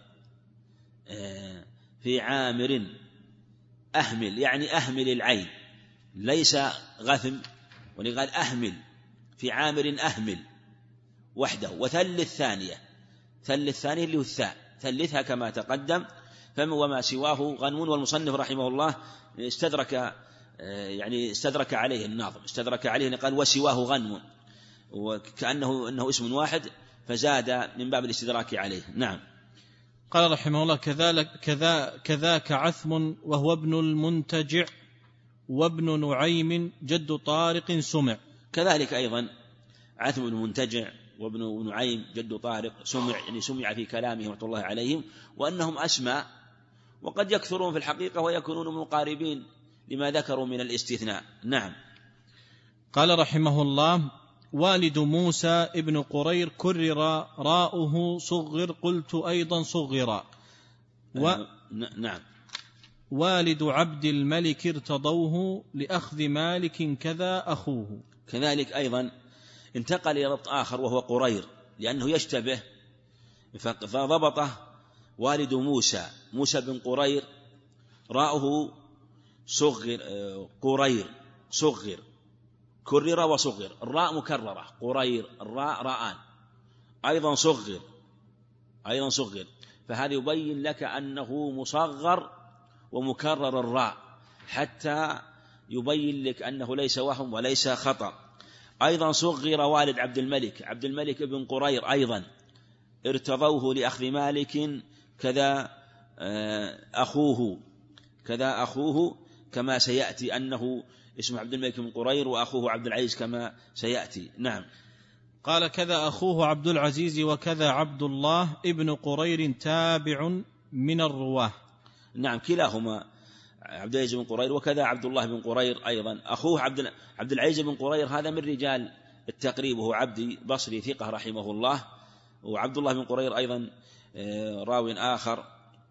في عامر أهمل يعني أهمل العين ليس غثم، ولقال أهمل في عامر أهمل وحده، وثلث ثانية ثلث ثانية اللي هو الثاء ثلثها كما تقدم. فما وما سواه غنم. والمصنف رحمه الله استدرك يعني استدرك عليه الناظم استدرك عليه قال وسواه غنم، وكأنه أنه اسم واحد فزاد من باب الاستدراك عليه. نعم. قال رحمه الله: كذلك كذا كذاك عثم وهو ابن المنتجع وابن نعيم جد طارق سمع. كذلك أيضا عثم بن المنتجع وابن نعيم جد طارق سمع، يعني سمع في كلامه رحمة الله عليهم، وأنهم أسماء وقد يكثرون في الحقيقة ويكونون مقاربين لما ذكروا من الاستثناء. نعم. قال رحمه الله: والد موسى ابن قرير كرر راؤه صغر قلت أيضا صغرا. و... نعم. والد عبد الملك ارتضوه لأخذ مالك كذا أخوه. كذلك أيضا انتقل إلى ضبط آخر وهو قرير لأنه يشتبه، فضبطه والد موسى موسى بن قرير راؤه صغر قرير صغر كرر وصغر، الراء مكررة قرير الراء راءان أيضا صغر أيضا صغر، فهذا يبين لك أنه مصغر ومكرر الراء حتى يبين لك أنه ليس وهم وليس خطأ. أيضا صغر والد عبد الملك عبد الملك بن قرير أيضا ارتضوه لأخذ مالك كذا أخوه كذا أخوه كما سيأتي أنه اسم عبد الملك بن قرير وأخوه عبد العزيز كما سيأتي. نعم. قال: كذا أخوه عبد العزيز وكذا عبد الله ابن قرير تابع من الرواه. نعم. كلاهما عبد العزيز بن قرير وكذا عبد الله بن قرير أيضا أخوه عبد عبد العزيز بن قرير هذا من رجال التقريب، وهو عبدي بصري ثقة رحمه الله، وعبد الله بن قرير أيضا راو آخر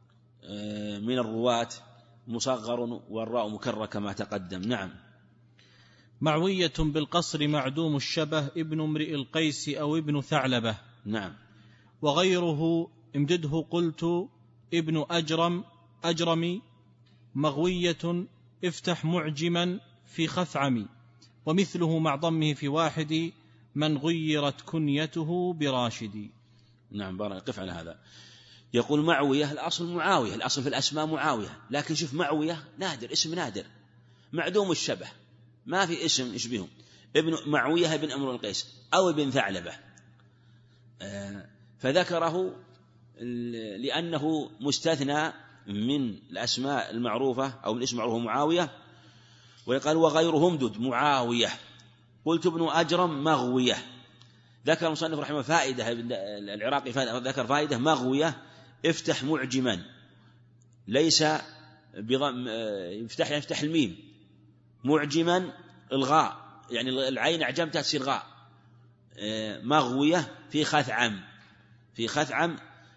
من الرواة مصغر والراء مكرر كما تقدم. نعم. معوية بالقصر معدوم الشبه ابن امرئ القيس أو ابن ثعلبة. نعم. وغيره امدده قلت ابن أجرم أجرمي مغوية افتح معجما في خثعم، ومثله مع ضمه في واحد من غيرت كنيته براشد. نعم بارك، قف على هذا. يقول معوية الأصل معاوية، الأصل في الأسماء معاوية، لكن شوف معوية نادر، اسم نادر معدوم الشبه، ما في اسم يشبهه. ابن معوية ابن أمر القيس أو ابن ثعلبة، فذكره لأنه مستثنى من الأسماء المعروفة أو من الاسم معروف معاوية. ويقال وغيرهم دد معاوية. قلت ابن أجرم مغوية. ذكر المصنف رحمه فائدة، العراقي ذكر فائدة مغوية افتح معجما، ليس بضم، يفتح يفتح الميم، معجما الغاء، يعني العين أعجمتها تصير غاء. مغوية في خثعم، في خثعم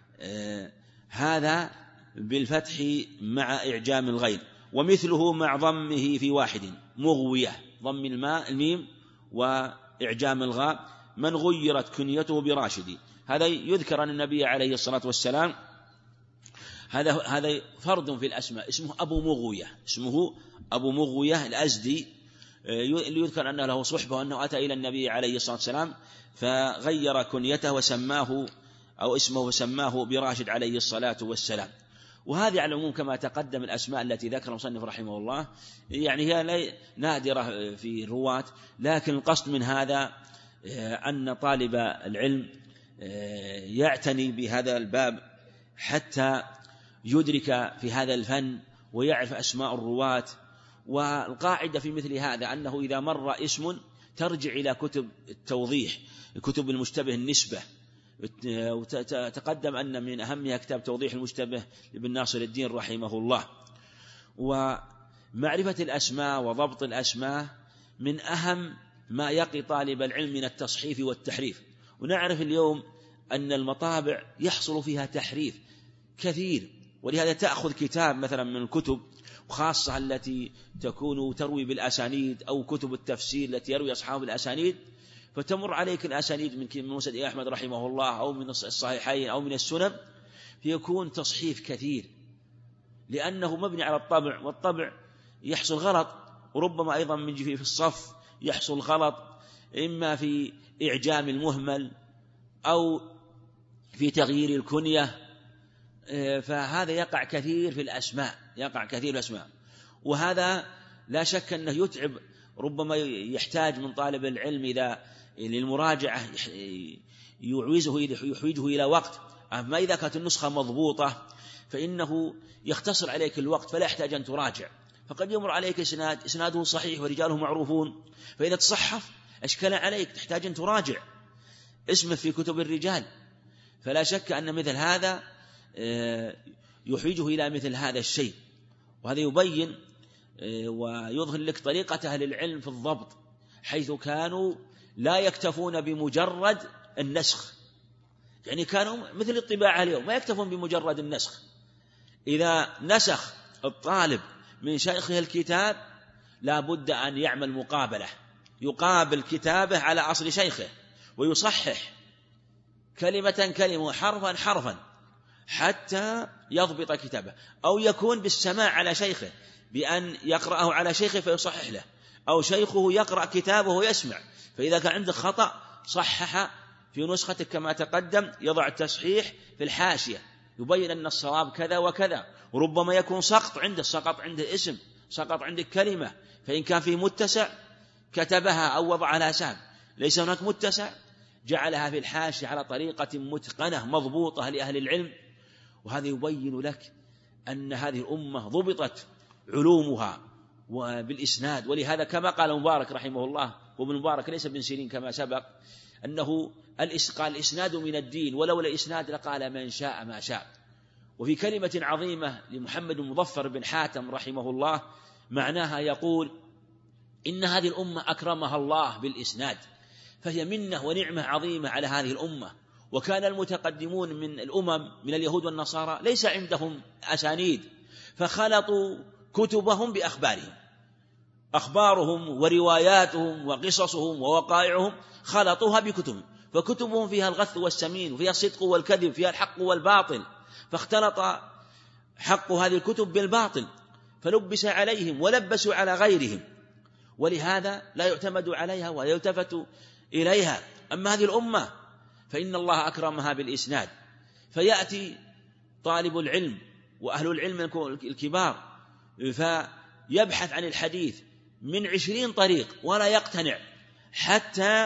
هذا بالفتح مع إعجام الغين. ومثله مع ضمه في واحد، مغوية ضم الماء الميم وإعجام الغاء، من غيرت كنيته براشد. هذا يذكر أن النبي عليه الصلاة والسلام هذا هذا فرد في الأسماء اسمه أبو مغوية، اسمه أبو مغوية الأزدي، يذكر أنه له صحبة وأنه أتى إلى النبي عليه الصلاة والسلام فغير كنيته وسماه أو اسمه وسماه براشد عليه الصلاة والسلام. وهذه على العموم كما تقدم الأسماء التي ذكر المصنف رحمه الله، يعني هي نادرة في الرواة، لكن القصد من هذا أن طالب العلم يعتني بهذا الباب حتى يدرك في هذا الفن ويعرف أسماء الرواة. والقاعدة في مثل هذا أنه إذا مر اسم ترجع إلى كتب التوضيح، كتب المشتبه النسبة. وتقدم أن من أهمها كتاب توضيح المشتبه لابن ناصر الدين رحمه الله. ومعرفة الأسماء وضبط الأسماء من أهم ما يقي طالب العلم من التصحيف والتحريف. ونعرف اليوم أن المطابع يحصل فيها تحريف كثير، ولهذا تأخذ كتاب مثلا من الكتب وخاصة التي تكون تروي بالأسانيد أو كتب التفسير التي يروي أصحاب الأسانيد، فتمر عليك الأسانيد من مسند أحمد رحمه الله أو من الصحيحين أو من السنن، فيكون تصحيف كثير لأنه مبني على الطبع، والطبع يحصل غلط، وربما أيضا من في الصف يحصل غلط، إما في إعجام المهمل أو في تغيير الكنية. فهذا يقع كثير في الأسماء، يقع كثير في الأسماء، وهذا لا شك أنه يتعب، ربما يحتاج من طالب العلم إذا للمراجعة يعوزه يحوجه إلى وقت. أما إذا كانت النسخة مضبوطة فإنه يختصر عليك الوقت فلا يحتاج أن تراجع. فقد يمر عليك إسناد إسناده صحيح ورجاله معروفون، فإذا تصحف أشكال عليك تحتاج أن تراجع اسمه في كتب الرجال. فلا شك أن مثل هذا يحوجه إلى مثل هذا الشيء، وهذا يبين ويظهر لك طريقة أهل العلم في الضبط، حيث كانوا لا يكتفون بمجرد النسخ، يعني كانوا مثل الطباعة اليوم ما يكتفون بمجرد النسخ. إذا نسخ الطالب من شيخه الكتاب لا بد أن يعمل مقابلة، يقابل كتابه على أصل شيخه ويصحح كلمة كلمة حرفا حرفا حتى يضبط كتابه، أو يكون بالسماع على شيخه بأن يقرأه على شيخه فيصحح له، أو شيخه يقرأ كتابه ويسمع، فإذا كان عنده خطأ صحح في نسختك كما تقدم، يضع التصحيح في الحاشية يبين أن الصواب كذا وكذا. وربما يكون سقط عنده، سقط عنده اسم، سقط عنده كلمة، فإن كان فيه متسع كتبها أو وضع لها سهم، ليس هناك متسع جعلها في الحاشية على طريقة متقنة مضبوطة لأهل العلم. وهذا يبين لك أن هذه الأمة ضبطت علومها وبالإسناد. ولهذا كما قال مبارك رحمه الله، وابن مبارك ليس ابن سيرين كما سبق، أنه قال الإسناد من الدين ولولا الإسناد لقال من شاء ما شاء. وفي كلمة عظيمة لمحمد المظفر بن حاتم رحمه الله معناها يقول إن هذه الأمة أكرمها الله بالإسناد، فهي منة ونعمة عظيمة على هذه الأمة. وكان المتقدمون من الأمم من اليهود والنصارى ليس عندهم أسانيد، فخلطوا كتبهم بأخبارهم، أخبارهم ورواياتهم وقصصهم ووقائعهم خلطوها بكتبهم، فكتبهم فيها الغث والسمين، وفيها الصدق والكذب، فيها الحق والباطل، فاختلط حق هذه الكتب بالباطل، فلبس عليهم ولبسوا على غيرهم، ولهذا لا يعتمد عليها ولا يلتفت إليها. أما هذه الأمة فإن الله أكرمها بالإسناد، فيأتي طالب العلم وأهل العلم الكبار فيبحث عن الحديث من عشرين طريق ولا يقتنع حتى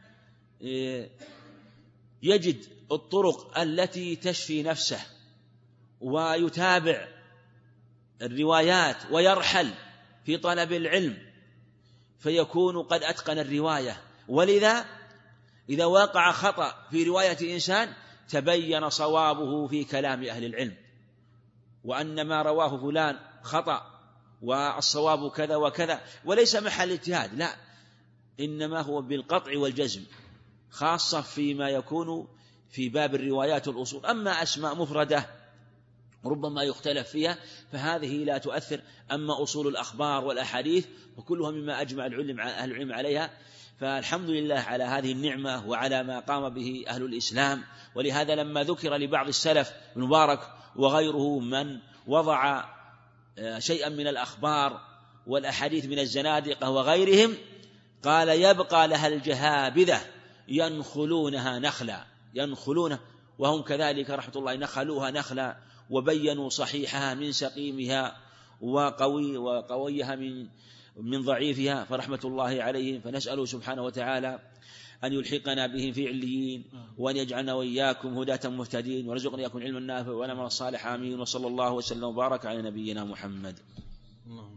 يجد الطرق التي تشفي نفسه، ويتابع الروايات ويرحل في طلب العلم فيكون قد أتقن الرواية. ولذا إذا وقع خطأ في رواية إنسان تبين صوابه في كلام أهل العلم، وأن ما رواه فلان خطأ والصواب كذا وكذا، وليس محل اجتهاد، لا، إنما هو بالقطع والجزم، خاصة فيما يكون في باب الروايات والأصول. أما أسماء مفردة ربما يختلف فيها فهذه لا تؤثر. أما أصول الأخبار والأحاديث وكلها مما أجمع العلم أهل العلم عليها، فالحمد لله على هذه النعمة وعلى ما قام به أهل الإسلام. ولهذا لما ذكر لبعض السلف المبارك وغيره من وضع شيئا من الأخبار والأحاديث من الزنادقة وغيرهم قال يبقى لها الجهابذة ينخلونها نخلا، ينخلون وهم كذلك رحمة الله نخلوها نخلا وبينوا صحيحها من سقيمها وقوي وقويها من من ضعيفها، فرحمة الله عليهم. فنسأله سبحانه وتعالى أن يلحقنا بهم في عليين، وأن يجعلنا وإياكم هداة مهتدين، ورزقنا إياكم علما نافعا والعمل الصالح، آمين. وصلى الله وسلم وبارك على نبينا محمد.